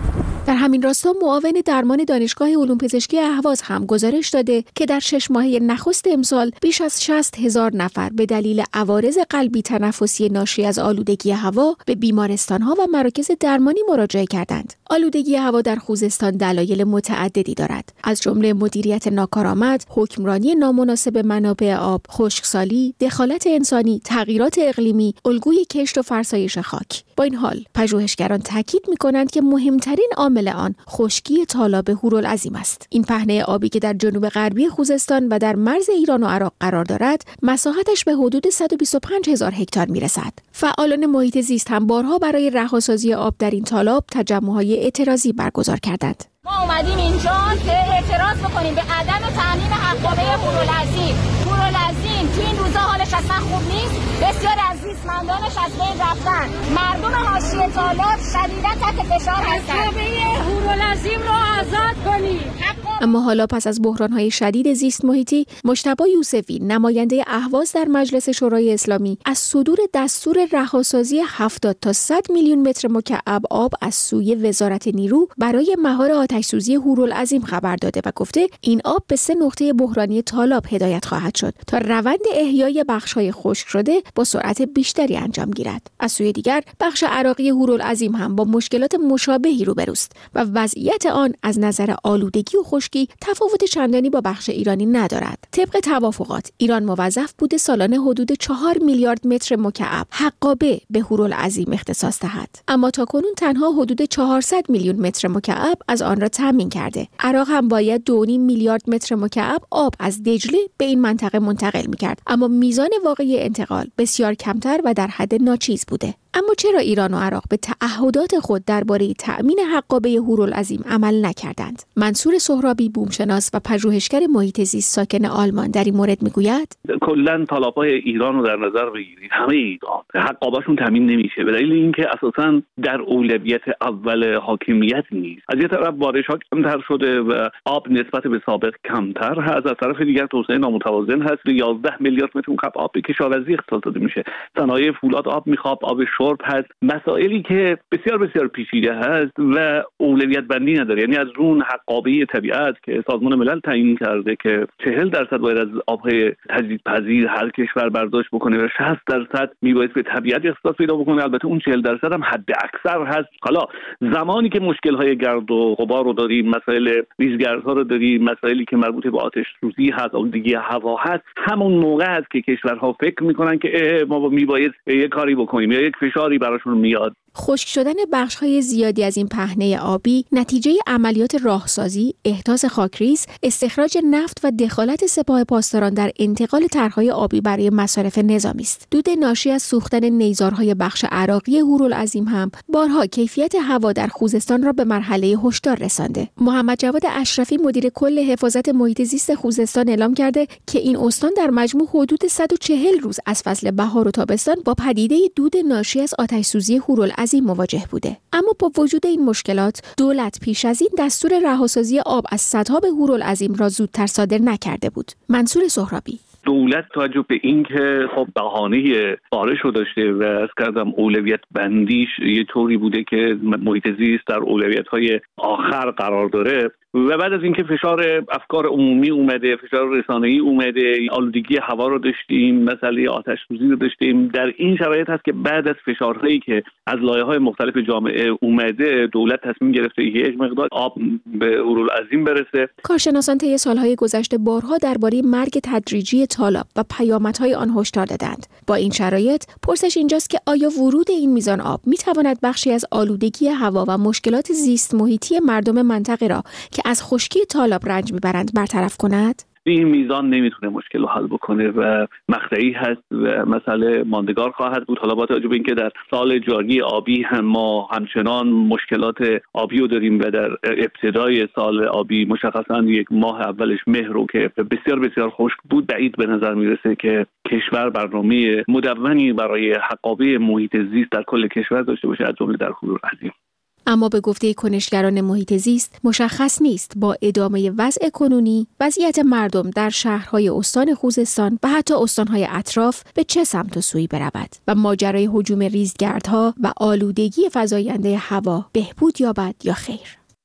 در همین راستا معاون درمان دانشگاه علوم پزشکی اهواز هم گزارش داده که در 6 ماهه نخست امسال بیش از 60,000 نفر به دلیل عوارض قلبی تنفسی ناشی از آلودگی هوا به بیمارستان‌ها و مراکز درمانی مراجعه کردند. آلودگی هوا در خوزستان دلایل متعددی دارد، از جمله مدیریت ناکارآمد، حکمرانی نامناسب منابع آب، خشکسالی، دخالت انسانی، تغییرات اقلیمی، الگوی کشت و فرسایش خاک. با این حال پژوهشگران تاکید می‌کنند که مهمترین عامل آن خشکی تالاب هورالعظیم است. این پهنه آبی که در جنوب غربی خوزستان و در مرز ایران و عراق قرار دارد، مساحتش به حدود 125,000 هکتار میرسد. فعالان محیط زیست هم بارها برای رهاسازی آب در این تالاب تجمع‌های اعتراضی برگزار کردند. ما اومدیم اینجا که اعتراض بکنیم به عدم تامین حقابه هورالعظیم. هورالعظیم تو این روزا حالش اصلا خوب نیست. بسیار از زیستمندانش از بین رفتن. مردم حاشیه تالاب شدیداً تحت فشار هستند. حقابه هورالعظیم رو آزاد کنید. اما حالا پس از بحران‌های شدید زیست محیطی، مجتبی یوسفی نماینده اهواز در مجلس شورای اسلامی از صدور دستور رهاسازی 70 تا 100 میلیون متر مکعب آب از سوی وزارت نیرو برای مهار آتش‌سوزی هورالعظیم خبر داده و گفته این آب به 3 نقطه بحرانی تالاب هدایت خواهد شد تا روند احیای بخش‌های خشک شده با سرعت بیشتری انجام گیرد. از سوی دیگر بخش عراقی هورالعظیم هم با مشکلات مشابهی روبروست و وضعیت آن از نظر آلودگی و خشکی تفاوت چندانی با بخش ایرانی ندارد. طبق توافقات ایران موظف بوده سالانه حدود 4 میلیارد متر مکعب حقابه به هورالعظیم اختصاص دهد، اما تاکنون تنها حدود 400 میلیون متر مکعب از آن را تامین کرده. عراق هم باید 2.5 میلیارد متر مکعب آب از دجله به این منطقه منتقل می‌کرد، اما میزان واقعی انتقال بسیار کمتر و در حد ناچیز بوده. اما چرا ایران و عراق به تعهدات خود درباره تأمین حقابه هورالعظیم عمل نکردند؟ منصور سهرابی بومشناس و پژوهشگر محیط زیست ساکن آلمان در این مورد میگوید کلاً طلب‌های ایران رو در نظر بگیرید، همه ایران حقابه‌شون تامین نمیشه به دلیل اینکه اساساً در اولویت اول حاکمیت نیست. از یه طرف بارش‌ها کمتر شده و آب نسبت به سابق کمتر هست، از طرف دیگر توسعه نامتوازن هست. 11 میلیارد متر مکعب آب به کشاورزی اختصاص داده میشه. صنایع فولاد آب میخواد، آب شرب هست، مسائلی که بسیار بسیار پیچیده هست و اولویت بندی نداره. یعنی از اون حقابه طبیعت که سازمان ملل تعیین کرده که 40% باید از آب‌های تجدیدپذیر هر کشور برداشت بکنه و 60% میباید به طبیعت اختصاص پیدا بکنه. البته اون 40% هم حد اکثر هست. حالا زمانی که مشکل‌های گرد و غبار رو داریم، مسائل ریزگردها رو داریم، مسائلی که مربوط به آتش سوزی هست، آلودگی هوا هست، همون موقع است که کشورها فکر میکنن که ما میباید یک کاری بکنیم یا یک فشاری براشون میاد. خشک شدن بخش‌های زیادی از این پهنه آبی نتیجه عملیات راهسازی، احداث خاکریز، استخراج نفت و دخالت سپاه پاسداران در انتقال طرح‌های آبی برای مصارف نظامی است. دود ناشی از سوختن نیزارهای بخش عراقی هورالعظیم هم بارها کیفیت هوا در خوزستان را به مرحله هشدار رسانده. محمد جواد اشرفی مدیر کل حفاظت محیط زیست خوزستان اعلام کرده که این استان در مجموع حدود 140 روز از فصل بهار و تابستان با پدیده دود ناشی از آتش‌سوزی هورالعظیم مواجه بوده. اما با وجود این مشکلات دولت پیش از این دستور رهاسازی آب از سدها هورالعظیم را زودتر صادر نکرده بود. منصور سهرابی دولت توجه به این که خب بهانه بارش رو داشته و از کردم اولویت بندیش یه طوری بوده که محیط زیست در اولویت‌های آخر قرار داره و بعد از اینکه فشار افکار عمومی اومده، فشار رسانه‌ای اومده، آلودگی هوا رو داشتیم، مسئله آتش سوزی رو داشتیم، در این شرایط هست که بعد از فشارهایی که از لایه‌های مختلف جامعه اومده دولت تصمیم گرفته یک مقدار آب به هورالعظیم برسه. کارشناسان طی سالهای گذشته بارها درباره مرگ تدریجی تالاب و پیامدهای آن هشدار دادند. با این شرایط پرسش اینجاست که آیا ورود این میزان آب میتواند بخشی از آلودگی هوا و مشکلات زیست محیطی مردم منطقه را که از خشکی تالاب رنج میبرند برطرف کند؟ این میزان نمیتونه مشکل رو حل بکنه و مقطعی هست و مسئله ماندگار خواهد بود. حالا با توجه به اینکه در سال جاری آبی هم ما همچنان مشکلات آبی رو داریم و در ابتدای سال آبی مشخصا یک ماه اولش مهر رو که بسیار بسیار خشک بود، بعید به نظر میرسه که کشور برنامه مدونی برای حقابه محیط زیست در کل کشور داشته باشه، از جمله در هورالعظیم. اما به گفته کنشگران محیط زیست مشخص نیست با ادامه وضع کنونی وضعیت مردم در شهرهای استان خوزستان و حتی استانهای اطراف به چه سمت و سوی برود و ماجرای هجوم ریزگردها و آلودگی فزاینده هوا بهبود یابد یا خیر.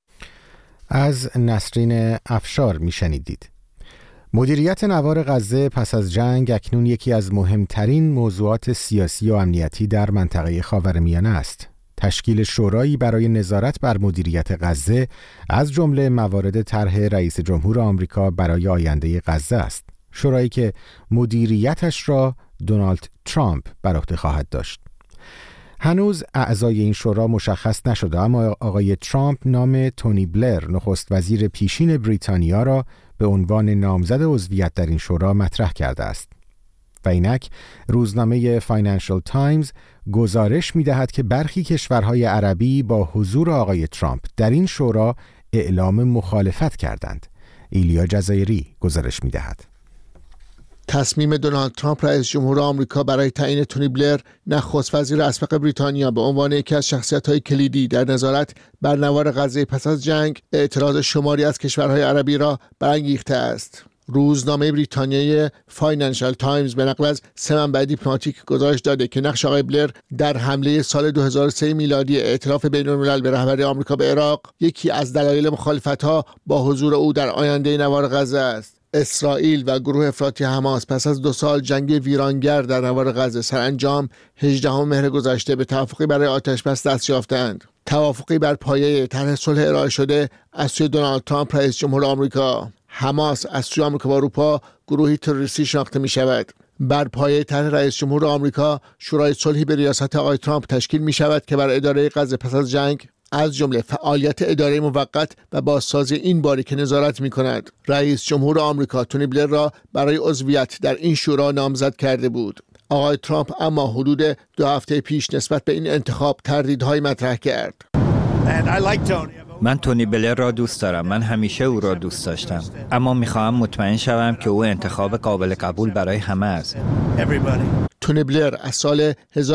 از نسرین افشار میشنیدید. مدیریت نوار غزه پس از جنگ اکنون یکی از مهمترین موضوعات سیاسی و امنیتی در منطقه خاورمیانه است. تشکیل شورایی برای نظارت بر مدیریت غزه از جمله موارد طرح رئیس جمهور آمریکا برای آینده غزه است. شورایی که مدیریتش را دونالد ترامپ بر عهده خواهد داشت. هنوز اعضای این شورا مشخص نشده، اما آقای ترامپ نام تونی بلر نخست وزیر پیشین بریتانیا را به عنوان نامزد عضویت در این شورا مطرح کرده است. و اینک روزنامه فاینانشال تایمز گزارش می‌دهد که برخی کشورهای عربی با حضور آقای ترامپ در این شورا اعلام مخالفت کردند. ایلیا جزایری گزارش می‌دهد. تصمیم دونالد ترامپ رئیس جمهور آمریکا برای تعیین تونی بلر نخست وزیر اسبق بریتانیا به عنوان یکی از شخصیت‌های کلیدی در نظارت بر نوار غزه پس از جنگ اعتراض شماری از کشورهای عربی را برانگیخته است. روزنامه بریتانیایی فاینانشال تایمز به نقل از 3 منبع دیپلماتیک گزارش داده که نقش آقای بلر در حمله سال 2003 میلادی ائتلاف بین‌الملل به رهبری آمریکا به عراق یکی از دلایل مخالفت‌ها با حضور او در آینده نوار غزه است. اسرائیل و گروه افراطی حماس پس از 2 سال جنگ ویرانگر در نوار غزه سرانجام 18 مهر گذشته به توافقی برای آتش‌بس دست یافتند. توافقی بر پایه طرح صلح ارائه شده از سوی دونالد ترامپ رئیس جمهور آمریکا. حماس از سوی آمریکا و اروپا گروهی تروریستی شناخته می شود. بر پایه طرح رئیس جمهور آمریکا شورای صلحی به ریاست آقای ترامپ تشکیل می شود که بر اداره غزه پس از جنگ از جمله فعالیت اداره موقت و بازسازی این باریک نظارت می کند. رئیس جمهور آمریکا تونی بلر را برای عضویت در این شورا نامزد کرده بود. آقای ترامپ اما حدود 2 هفته پیش نسبت به این انتخاب تردیدهای مطرح کرد. من تونی بلر را دوست دارم. من همیشه او را دوست داشتم. اما میخواهم مطمئن شوم که او انتخاب قابل قبول برای همه است. تونی بلر از سال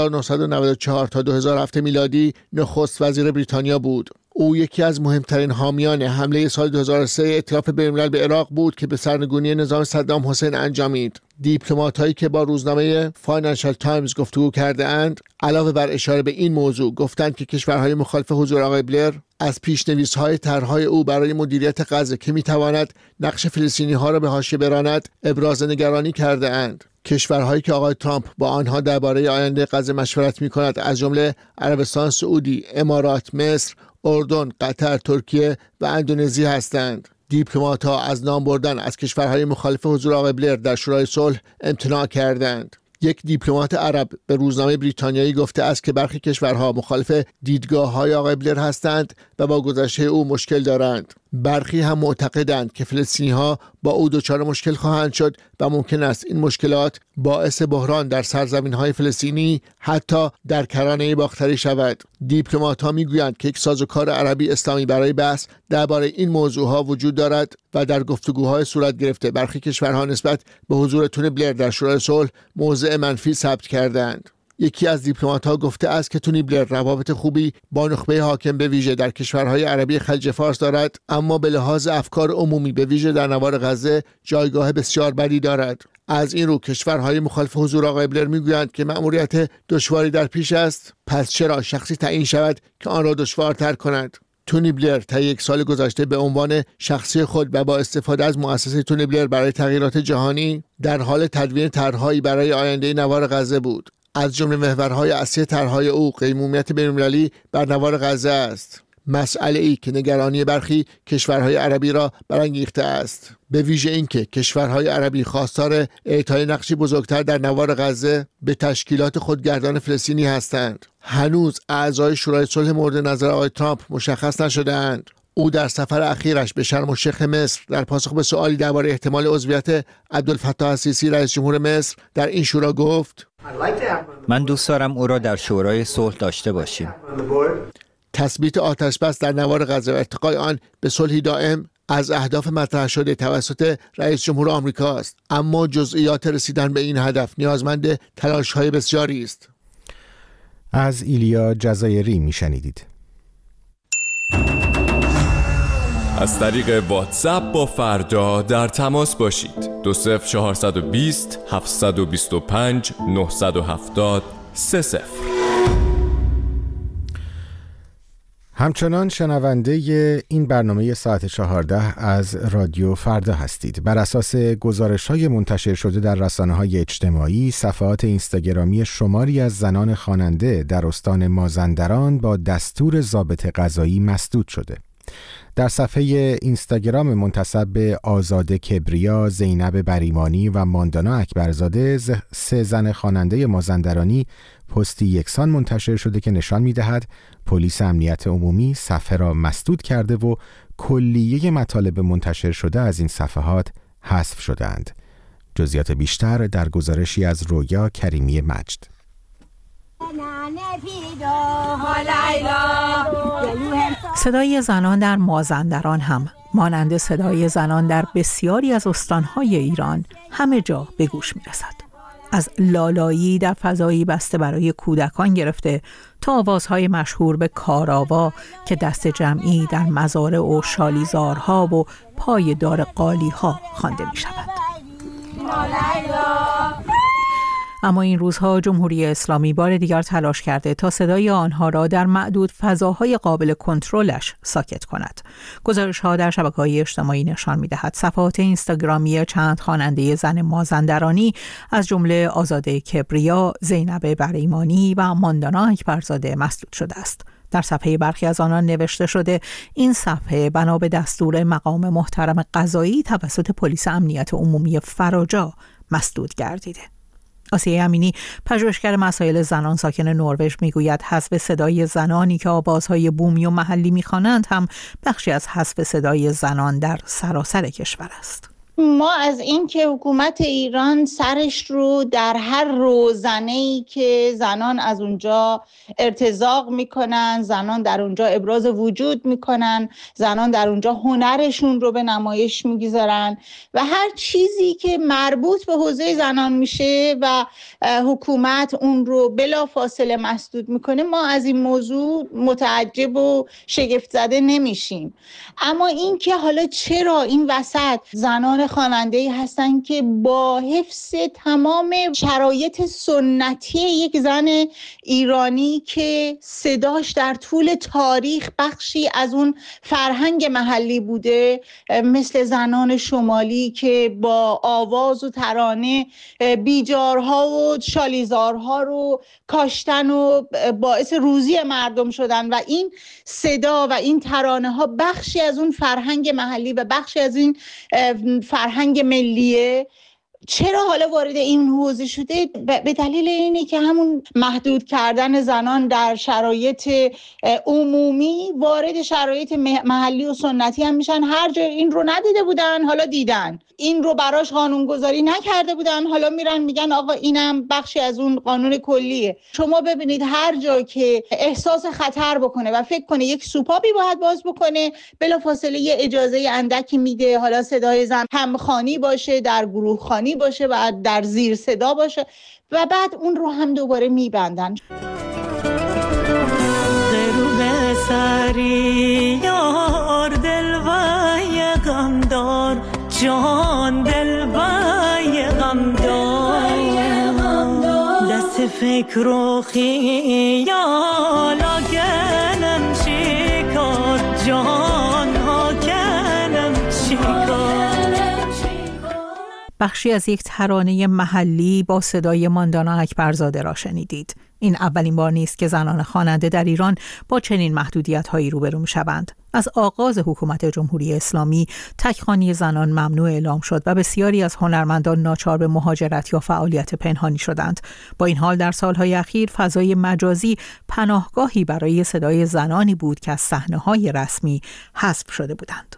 1994 تا 2007 میلادی نخست وزیر بریتانیا بود. او یکی از مهمترین حامیان حمله سال 2003 ائتلاف بین‌الملل به عراق بود که به سرنگونی نظام صدام حسین انجامید. دیپلمات‌هایی که با روزنامه فاینانشال تایمز گفتگو کرده اند علاوه بر اشاره به این موضوع گفتند که کشورهای مخالف حضور آقای بلر از پیش‌نویس‌های طرح‌های او برای مدیریت غزه که می‌تواند نقش فلسطینی‌ها را به حاشیه براند ابراز نگرانی کرده اند. کشورهایی که آقای ترامپ با آنها درباره آینده غزه مشورت می‌کند از جمله عربستان سعودی، امارات، مصر، اردن، قطر، ترکیه و اندونزی هستند. دیپلمات‌ها از نام بردن از کشورهای مخالف حضور آقای بلر در شورای صلح امتناع کردند. یک دیپلمات عرب به روزنامه بریتانیایی گفته است که برخی کشورها مخالف دیدگاه‌های آقای بلر هستند و با گذشته او مشکل دارند. برخی هم معتقدند که فلسطینی‌ها با او دچار مشکل خواهند شد و ممکن است این مشکلات باعث بحران در سرزمین‌های فلسطینی حتی در کرانه باختری شود. دیپلمات‌ها می‌گویند که یک سازوکار عربی اسلامی برای بحث درباره این موضوعها وجود دارد و در گفتگوهای صورت گرفته برخی کشورها نسبت به حضور تونی بلر در شورای صلح موضع منفی ثبت کردند. یکی از دیپلمات‌ها گفته است که تونی بلر روابط خوبی با نخبه حاکم به ویژه در کشورهای عربی خلیج فارس دارد، اما به لحاظ افکار عمومی به ویژه در نوار غزه جایگاه بسیار بدی دارد. از این رو کشورهای مخالف حضور آقای بلر میگویند که مأموریت دشواری در پیش است، پس چرا شخصی تعیین شود که آن را دشوارتر کند؟ تونی بلر تا 1 سال گذشته به عنوان شخصی خود و با استفاده از مؤسسه تونی بلر برای تغییرات جهانی در حال تدوین طرح‌هایی برای آینده نوار غزه بود. از جمله محورهای اصلی طرح‌های او قیمومیت بین‌المللی بر نوار غزه است. مسئله ای که نگرانی برخی کشورهای عربی را برانگیخته است، به ویژه اینکه کشورهای عربی خواستار اعطای نقشی بزرگتر در نوار غزه به تشکیلات خودگردان فلسطینی هستند. هنوز اعضای شورای صلح مورد نظر آقای ترامپ مشخص نشده‌اند. او در سفر اخیرش به شرم الشیخ مصر در پاسخ به سؤالی درباره احتمال عضویت عبدالفتاح السیسی رئیس جمهور مصر در این شورا گفت: من دوست دارم او را در شورای صلح داشته باشیم. تثبیت آتش‌بس در نوار غزه و ارتقای آن به صلحی دائم از اهداف مطرح شده توسط رئیس جمهور آمریکا است، اما جزئیات رسیدن به این هدف نیازمند تلاش‌های بسیاری است. از ایلیا جزایری میشنیدید. از طریق واتساپ با فردا در تماس باشید. 20420 725 970 30. همچنان شنونده این برنامه ساعت 14 از رادیو فردا هستید. بر اساس گزارش‌های منتشر شده در رسانه‌های اجتماعی، صفحات اینستاگرامی شماری از زنان خواننده در استان مازندران با دستور ضابط قضایی مسدود شده. در صفحه اینستاگرام منتسب به آزاده کبریا، زینب بریمانی و ماندانا اکبرزاده، 3 زن خواننده مازندرانی، پستی یکسان منتشر شده که نشان می‌دهد پلیس امنیت عمومی صفحه را مسدود کرده و کلیه مطالب منتشر شده از این صفحات حذف شده‌اند. جزئیات بیشتر در گزارشی از رویا کریمی مجد. صدای زنان در مازندران هم مانند صدای زنان در بسیاری از استانهای ایران همه جا به گوش می‌رسد. از لالایی در فضایی بسته برای کودکان گرفته تا آوازهای مشهور به کاراوا که دست جمعی در مزارع و شالیزارها و پایدار قالیها خوانده می‌شود. اما این روزها جمهوری اسلامی بار دیگر تلاش کرده تا صدای آنها را در معدود فضاهای قابل کنترلش ساکت کند. گزارش‌ها در شبکه‌های اجتماعی نشان می‌دهد صفحات اینستاگرامی چند خواننده زن مازندرانی از جمله آزاده کبریا، زینب بریمانی و ماندانا اکبرزاده مسدود شده است. در صفحه برخی از آنان نوشته شده این صفحه بنا به دستور مقام محترم قضایی توسط پلیس امنیت عمومی فراجا مسدود گردیده. آسیه امینی، پژوهشگر مسائل زنان ساکن نروژ، میگوید حذف صدای زنانی که آوازهای بومی و محلی میخوانند هم بخشی از حذف صدای زنان در سراسر کشور است. ما از این که حکومت ایران سرش رو در هر روزنه‌ای که زنان از اونجا ارتزاق میکنن، زنان در اونجا ابراز وجود میکنن، زنان در اونجا هنرشون رو به نمایش میگذارن و هر چیزی که مربوط به حوزه زنان میشه و حکومت اون رو بلافاصله مسدود میکنه، ما از این موضوع متعجب و شگفت زده نمیشیم. اما این که حالا چرا این وسط زنان خواننده‌ای هستن که با حفظ تمام شرایط سنتی یک زن ایرانی که صداش در طول تاریخ بخشی از اون فرهنگ محلی بوده، مثل زنان شمالی که با آواز و ترانه بیجارها و شالیزارها رو کاشتن و باعث روزی مردم شدن و این صدا و این ترانه ها بخشی از اون فرهنگ محلی و بخشی از این فرهنگ ملیه، چرا حالا وارد این حوزه شده؟ به دلیل اینه که همون محدود کردن زنان در شرایط عمومی وارد شرایط محلی و سنتی هم میشن. هر جا این رو ندیده بودن حالا دیدن، این رو براش قانونگذاری نکرده بودن حالا میرن میگن آقا اینم بخشی از اون قانون کلیه. شما ببینید هر جا که احساس خطر بکنه و فکر کنه یک سوپاپی باید باز بکنه، بلافاصله یه اجازه اندکی میده، حالا صدای زن همخوانی باشه، در گروه خوانی باشه و در زیر صدا باشه و بعد اون رو هم دوباره میبندن. غروب سری یار دل و یکم دار، جان دل و یکم دار، دست فکر و خیال آگنم شکار، جان آگنم شکار. بخشی از یک ترانه محلی با صدای ماندانا اکبرزاده را شنیدید. این اولین بار نیست که زنان خواننده در ایران با چنین محدودیت‌هایی روبرو می‌شوند. از آغاز حکومت جمهوری اسلامی تک‌خوانی زنان ممنوع اعلام شد و بسیاری از هنرمندان ناچار به مهاجرت یا فعالیت پنهانی شدند. با این حال در سالهای اخیر فضای مجازی پناهگاهی برای صدای زنانی بود که از صحنه‌های رسمی حذف شده بودند.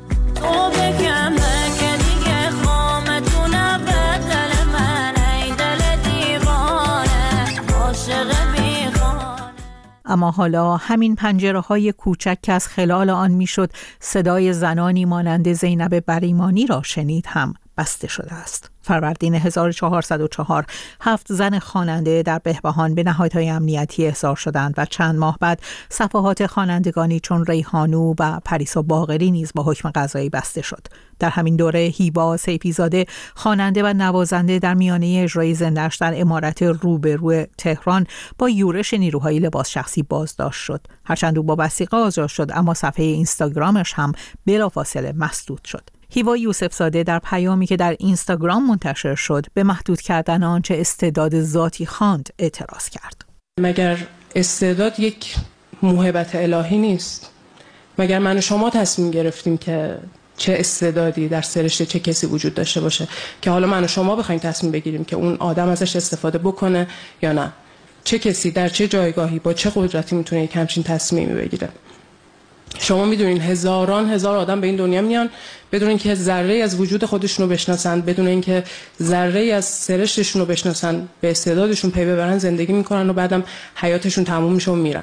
اما حالا همین پنجره‌های کوچک که از خلال آن میشد صدای زنانی مانند زینب بریمانی را شنید هم بسته شده است. فروردین 1404 7 زن خواننده در بهبهان به نهادهای امنیتی احضار شدند و چند ماه بعد صفحات خوانندگانی چون ریحانو و پریسا باقری نیز با حکم قضایی بسته شد. در همین دوره هیبا سیفیزاده خواننده و نوازنده در میانه اجرای زنده‌اش در عمارت روبرو تهران با یورش نیروهای لباس شخصی بازداشت شد. هرچند او با وثیقه آزاد شد اما صفحه اینستاگرامش هم بلافاصله مسدود شد. هیوا یوسف زاده در پیامی که در اینستاگرام منتشر شد به محدود کردن آنچه استعداد ذاتی خواند اعتراض کرد. مگر استعداد یک موهبت الهی نیست؟ مگر من و شما تصمیم گرفتیم که چه استعدادی در سرشت چه کسی وجود داشته باشه که حالا من و شما بخوایم تصمیم بگیریم که اون آدم ازش استفاده بکنه یا نه؟ چه کسی در چه جایگاهی با چه قدرتی میتونه یک همچین تصمیمی بگیره؟ شما میدونین هزار آدم به این دنیا میان بدون اینکه ذره از وجود خودشونو بشناسن، بدون اینکه ذره از سرشتشونو بشناسن، به استعدادشون پی ببرن، زندگی میکنن و بعدم حیاتشون تموم میشه و میرن.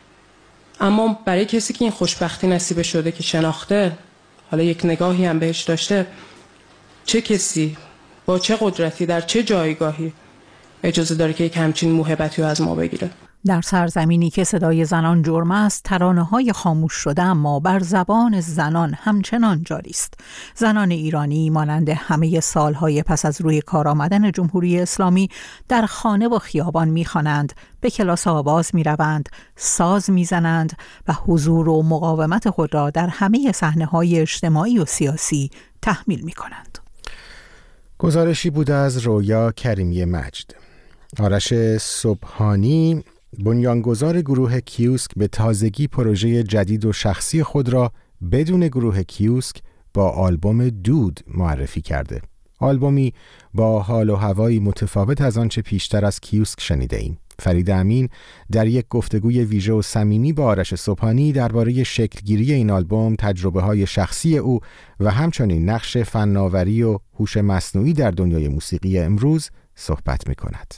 اما برای کسی که این خوشبختی نصیب شده که شناخته، حالا یک نگاهی هم بهش داشته، چه کسی با چه قدرتی در چه جایگاهی اجازه داره که یک همچین موهبتی رو از ما بگیره؟ در سرزمینی که صدای زنان جرم است، ترانه‌های خاموش شده اما بر زبان زنان همچنان جاری است. زنان ایرانی مانند همه سالهای پس از روی کار آمدن جمهوری اسلامی در خانه و خیابان می‌خوانند، به کلاس آواز می‌روند، ساز می‌زنند و حضور و مقاومت خود را در همه صحنه‌های اجتماعی و سیاسی تحمیل می‌کنند. گزارشی بود از رویا کریمی مجد. آرش صبحانی بنیانگذار گروه کیوسک به تازگی پروژه جدید و شخصی خود را بدون گروه کیوسک با آلبوم دود معرفی کرده. آلبومی با حال و هوایی متفاوت از آنچه پیشتر از کیوسک شنیده ایم. فرید امین در یک گفتگوی ویژه و صمیمی با آرش صبحانی درباره شکلگیری این آلبوم، تجربه‌های شخصی او و همچنین نقش فناوری و هوش مصنوعی در دنیای موسیقی امروز صحبت می‌کند.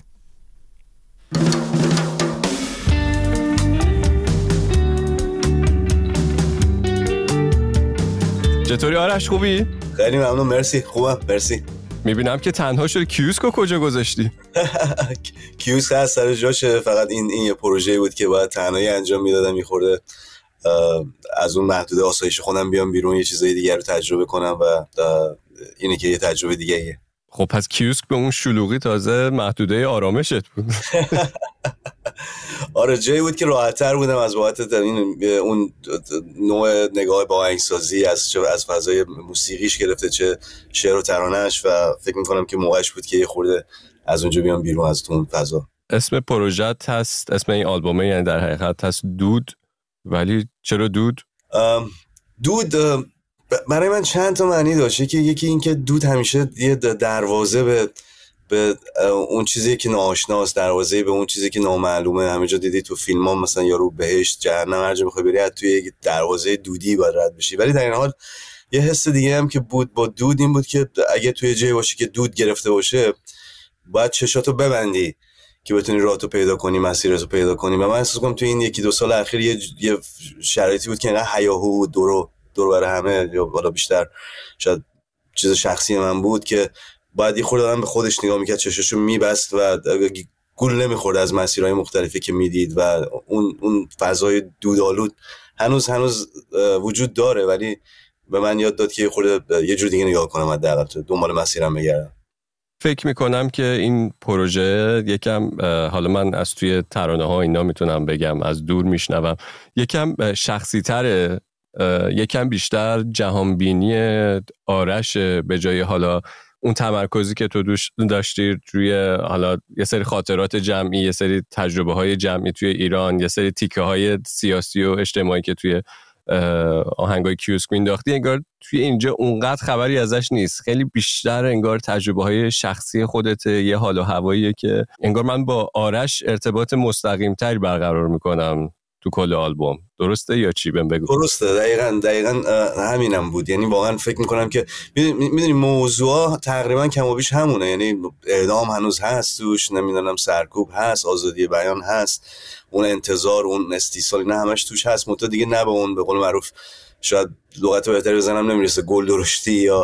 چطوری آرش، خوبی؟ خیلی ممنون، مرسی، خوبم، مرسی. میبینم که تنها شده. کیوسکو کجا گذاشتی؟ کیوسک هست سر جاشه، فقط این یه پروژه بود که باید تنهایی انجام میدادم، میخورده از اون محدوده آسایش خودم بیام بیرون، یه چیزای دیگر رو تجربه کنم و اینه که یه تجربه دیگه ایه. خب پس کیوسک به اون شلوغی تازه محدوده آرامشت بود. آره، جایی بود که راحت‌تر بودم از بابت اون نوع نگاه با آهنگسازی، از فضای موسیقیش گرفته چه شعر و ترانه‌اش، و فکر می‌کنم که موقعش بود که یه خورده از اونجا بیام بیرون از اون فضا. اسم پروژت هست، اسم این آلبومه یعنی در حقیقت هست دود، ولی چرا دود؟ دود برای من چند تا معنی داشته که یکی این که دود همیشه یه دروازه به اون چیزی که ناآشناست، دروازه به اون چیزی که نامعلومه. همه جا دیدی تو فیلم‌ها مثلا یارو بهشت، جهنم، هر جا می‌خوای بری از توی یک دروازه دودی باید رد بشی. ولی در این حال یه حس دیگه هم که بود با دود این بود که اگه توی جایی باشی که دود گرفته باشه، باید چشاتو ببندی که بتونی راهتو پیدا کنی، مسیرتو پیدا کنی. و من احساس می‌کنم تو این یکی دو سال اخیر یه شرایطی بود که انقدر هیاهو دور برای همه، یا بالا بیشتر شاید چیز شخصی من بود که باید یه خورده به خودش نگاه میکرد، چشاشو میبست و گول نمیخورد از مسیرهای مختلفی که میدید. و اون فضای دودآلود هنوز وجود داره، ولی به من یاد داد که یه خورده یه جور دیگه نگاه کنم، حداقل دنبال مسیرم بگردم. فکر میکنم که این پروژه یکم، حالا من از توی ترانه ها اینا میتونم بگم، از دور میشنوم، یکم شخصی تره، یکم بیشتر جهانبینی آرش به جای حالا اون تمرکزی که تو داشتی روی حالا یه سری خاطرات جمعی، یه سری تجربه های جمعی توی ایران، یه سری تیکه های سیاسی و اجتماعی که توی آهنگای کیوسک مینداختی، انگار توی اینجا اونقدر خبری ازش نیست. خیلی بیشتر انگار تجربه های شخصی خودت، یه حال و هواییه که انگار من با آرش ارتباط مستقیم تری برقرار میکنم تو کل آلبوم. درسته یا چی؟ بهم بگو. درسته، دقیقاً همینم بود. یعنی واقعا فکر میکنم که میدونی موضوع تقریبا کم و بیش همونه. یعنی اعدام هنوز هست توش، نمیدونم سرکوب هست، آزادی بیان هست، اون انتظار، اون استیصال، نه همش توش هست. متو دیگه نه به اون به قول معروف شاید لغت بهتری بزنم نمیرسه، گل درشتی یا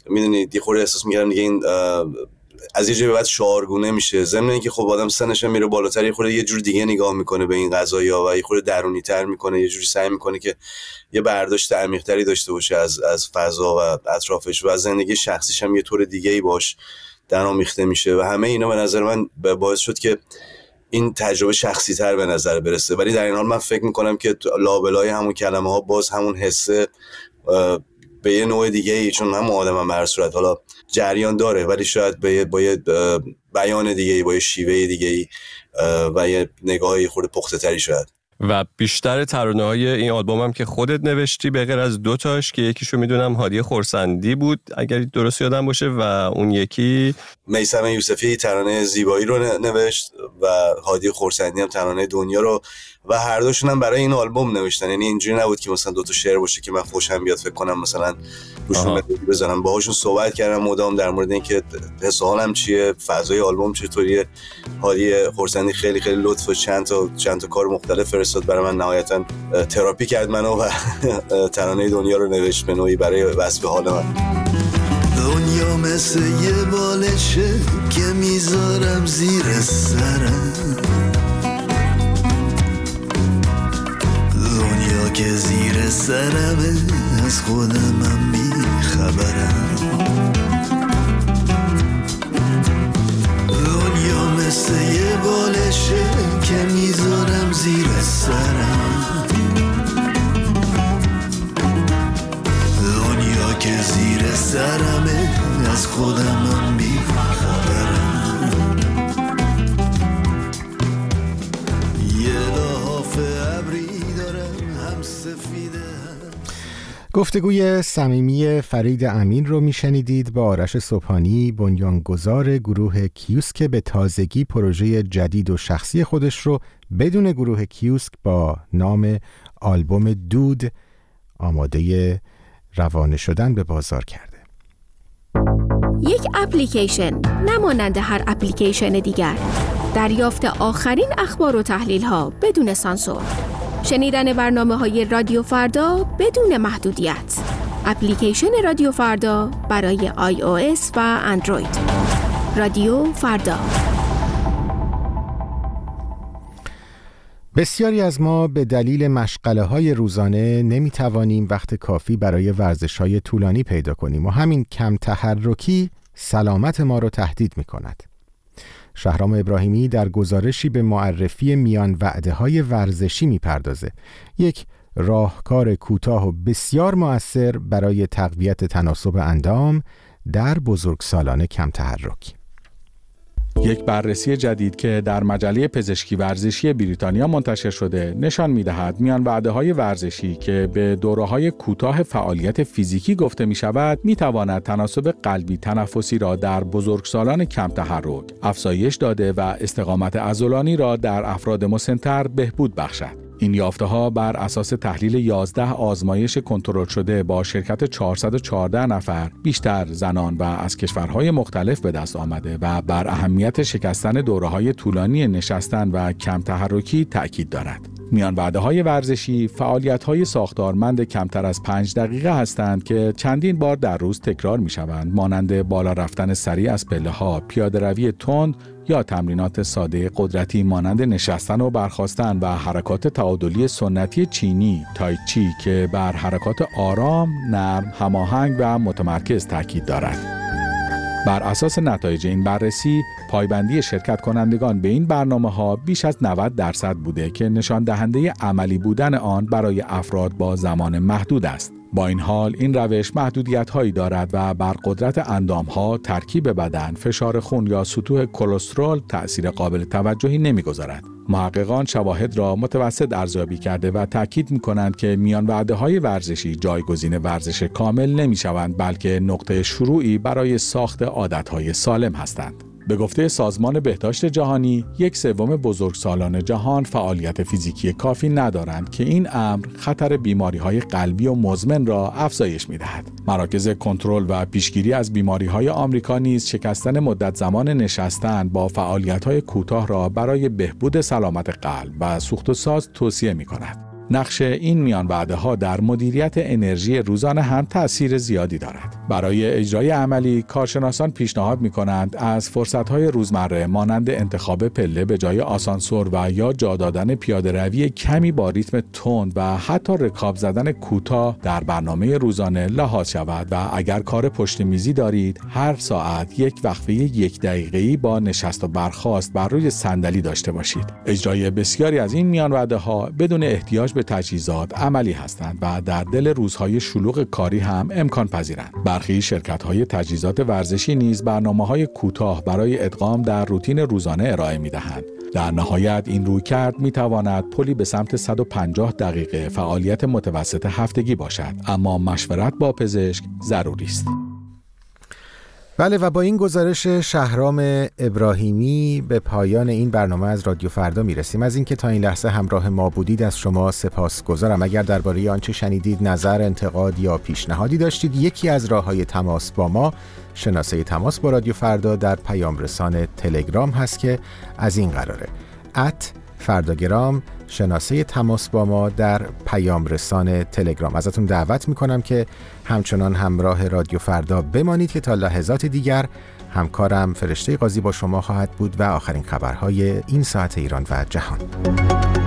میدونید یه خورده احساس میکردم دیگه این از یه جایی به بعد شعارگونه میشه، ضمن اینکه خب آدم سنش هم میره بالاتر، یه خورده یه جور دیگه نگاه میکنه به این قضایا و یه خورده درونی تر میکنه، یه جوری سعی میکنه که یه برداشت عمیق‌تری داشته باشه از فضا و اطرافش و از زندگی شخصیش هم یه طور دیگه‌ای باش درآمیخته میشه و همه اینا به نظر من باعث شد که این تجربه شخصی تر به نظر برسه. ولی در این حال من فکر میکنم که لابلای همون کلمه ها باز همون حسه به یه نوع دیگه ای، چون هم آدم به هر صورت حالا جریان داره ولی شاید با یه بیان دیگه ای، با یه شیوه دیگه ای و یه نگاهی خورده پخته تری شاید. و بیشتر ترانه‌های این آلبوم هم که خودت نوشتی به غیر از 2 تاش که یکیشو میدونم هادی خرسندی بود اگر درست یادم باشه و اون یکی میثم یوسفی ترانه زیبایی رو نوشت و هادی خرسندی هم ترانه دنیا رو و هر دوشون هم برای این آلبوم نوشتن. یعنی اینجوری نبود که مثلا 2 تا شعر باشه که من خوشم بیاد فکر کنم مثلا روشون بزنم. باهاشون صحبت کردم مدام در مورد اینکه حس و حالم چیه، فضای آلبوم چطوریه. هادی خرسندی خیلی خیلی لطف و چند تا کار مختلف فرستاد برای من، نهایتا تراپی کرد منو و ترانه دنیا رو نوشت به نوعی برای وصف حال من. دنیا مثل یه بالشه که میذارم زیر سرم، دنیا که زیر سرمه از خودمم بیخبرم. دنیا مثل یه بالشه که میذارم زیر سرم، دنیا که زیر سرمه از خودمم بیخبرم. یه لحاف ابری دارم هم سفیده. گفتگوی صمیمی فرید امین رو میشنیدید با آرش صبحانی، بنیانگذار گروه کیوسک به تازگی پروژه جدید و شخصی خودش رو بدون گروه کیوسک با نام آلبوم دود آماده روانه شدن به بازار کرده. یک اپلیکیشن نمانند هر اپلیکیشن دیگر، دریافت آخرین اخبار و تحلیل ها بدون سانسور، شنیدن برنامه‌های رادیو فردا بدون محدودیت. اپلیکیشن رادیو فردا برای iOS و اندروید. رادیو فردا. بسیاری از ما به دلیل مشغله‌های روزانه نمی‌توانیم وقت کافی برای ورزش‌های طولانی پیدا کنیم و همین کم تحرکی سلامت ما را تهدید می‌کند. شهرام ابراهیمی در گزارشی به معرفی میان وعده‌های ورزشی می‌پردازه، یک راهکار کوتاه و بسیار مؤثر برای تقویت تناسب اندام در بزرگسالان کم تحرک. یک بررسی جدید که در مجله پزشکی ورزشی بریتانیا منتشر شده نشان می‌دهد میان وعده‌های ورزشی که به دوره‌های کوتاه فعالیت فیزیکی گفته می‌شود می‌تواند تناسب قلبی تنفسی را در بزرگسالان کم تحرک افزایش داده و استقامت عضلانی را در افراد مسن‌تر بهبود بخشد. این یافته‌ها بر اساس تحلیل 11 آزمایش کنترل شده با شرکت 414 نفر بیشتر زنان و از کشورهای مختلف به دست آمده و بر اهمیت شکستن دوره‌های طولانی نشستن و کم تحرکی تأکید دارد. میان وعده‌های ورزشی فعالیت‌های ساختارمند کمتر از 5 دقیقه هستند که چندین بار در روز تکرار می‌شوند، مانند بالا رفتن سریع از پله‌ها، پیاده‌روی تند یا تمرینات ساده قدرتی مانند نشستن و برخاستن و حرکات تعادلی سنتی چینی تای چی که بر حرکات آرام، نرم، هماهنگ و متمرکز تاکید دارد. بر اساس نتایج این بررسی، پایبندی شرکت کنندگان به این برنامه‌ها بیش از 90% بوده که نشان دهنده عملی بودن آن برای افراد با زمان محدود است. با این حال این روش محدودیت‌هایی دارد و بر قدرت اندام‌ها، ترکیب بدن، فشار خون یا سطوح کلسترول تأثیر قابل توجهی نمی‌گذارد. محققان شواهد را متوسط ارزیابی کرده و تاکید می‌کنند که میان وعده‌های ورزشی جایگزین ورزش کامل نمی‌شوند، بلکه نقطه شروعی برای ساخت عادت‌های سالم هستند. به گفته سازمان بهداشت جهانی، 1/3 بزرگسالان جهان فعالیت فیزیکی کافی ندارند که این امر خطر بیماری‌های قلبی و مزمن را افزایش می‌دهد. مراکز کنترل و پیشگیری از بیماری‌های آمریکا نیز شکستن مدت زمان نشستن با فعالیت‌های کوتاه را برای بهبود سلامت قلب و سوخت و ساز توصیه می‌کند. نقش این میان وعده‌ها در مدیریت انرژی روزانه هم تأثیر زیادی دارد. برای اجرای عملی کارشناسان پیشنهاد می‌کنند از فرصت‌های روزمره مانند انتخاب پله به جای آسانسور و یا جا دادن پیاده‌روی کمی با ریتم تند و حتی رکاب زدن کوتاه در برنامه روزانه لحاظ شود و اگر کار پشت میزی دارید هر ساعت یک وقفه 1 دقیقه‌ای با نشست و برخاست بر روی صندلی داشته باشید. اجرای بسیاری از این میان وعده‌ها بدون احتیاج به تجهیزات عملی هستند و در دل روزهای شلوغ کاری هم امکان پذیرند. برخی شرکت‌های تجهیزات ورزشی نیز برنامه‌های کوتاه برای ادغام در روتین روزانه ارائه می‌دهند. در نهایت این رویکرد می‌تواند پلی به سمت 150 دقیقه فعالیت متوسط هفتگی باشد، اما مشورت با پزشک ضروری است. بله و با این گزارش شهرام ابراهیمی به پایان این برنامه از رادیو فردا میرسیم. از اینکه تا این لحظه همراه ما بودید از شما سپاسگزارم. اگر درباره آنچه شنیدید نظر، انتقاد یا پیشنهادی داشتید، یکی از راه‌های تماس با ما شناسه تماس با رادیو فردا در پیام رسان تلگرام هست که از این قراره: @فرداگرام، شناسه تماس با ما در پیام رسان تلگرام. ازتون دعوت میکنم که همچنان همراه رادیو فردا بمانید که تا لحظات دیگر همکارم فرشته قاضی با شما خواهد بود و آخرین خبرهای این ساعت ایران و جهان.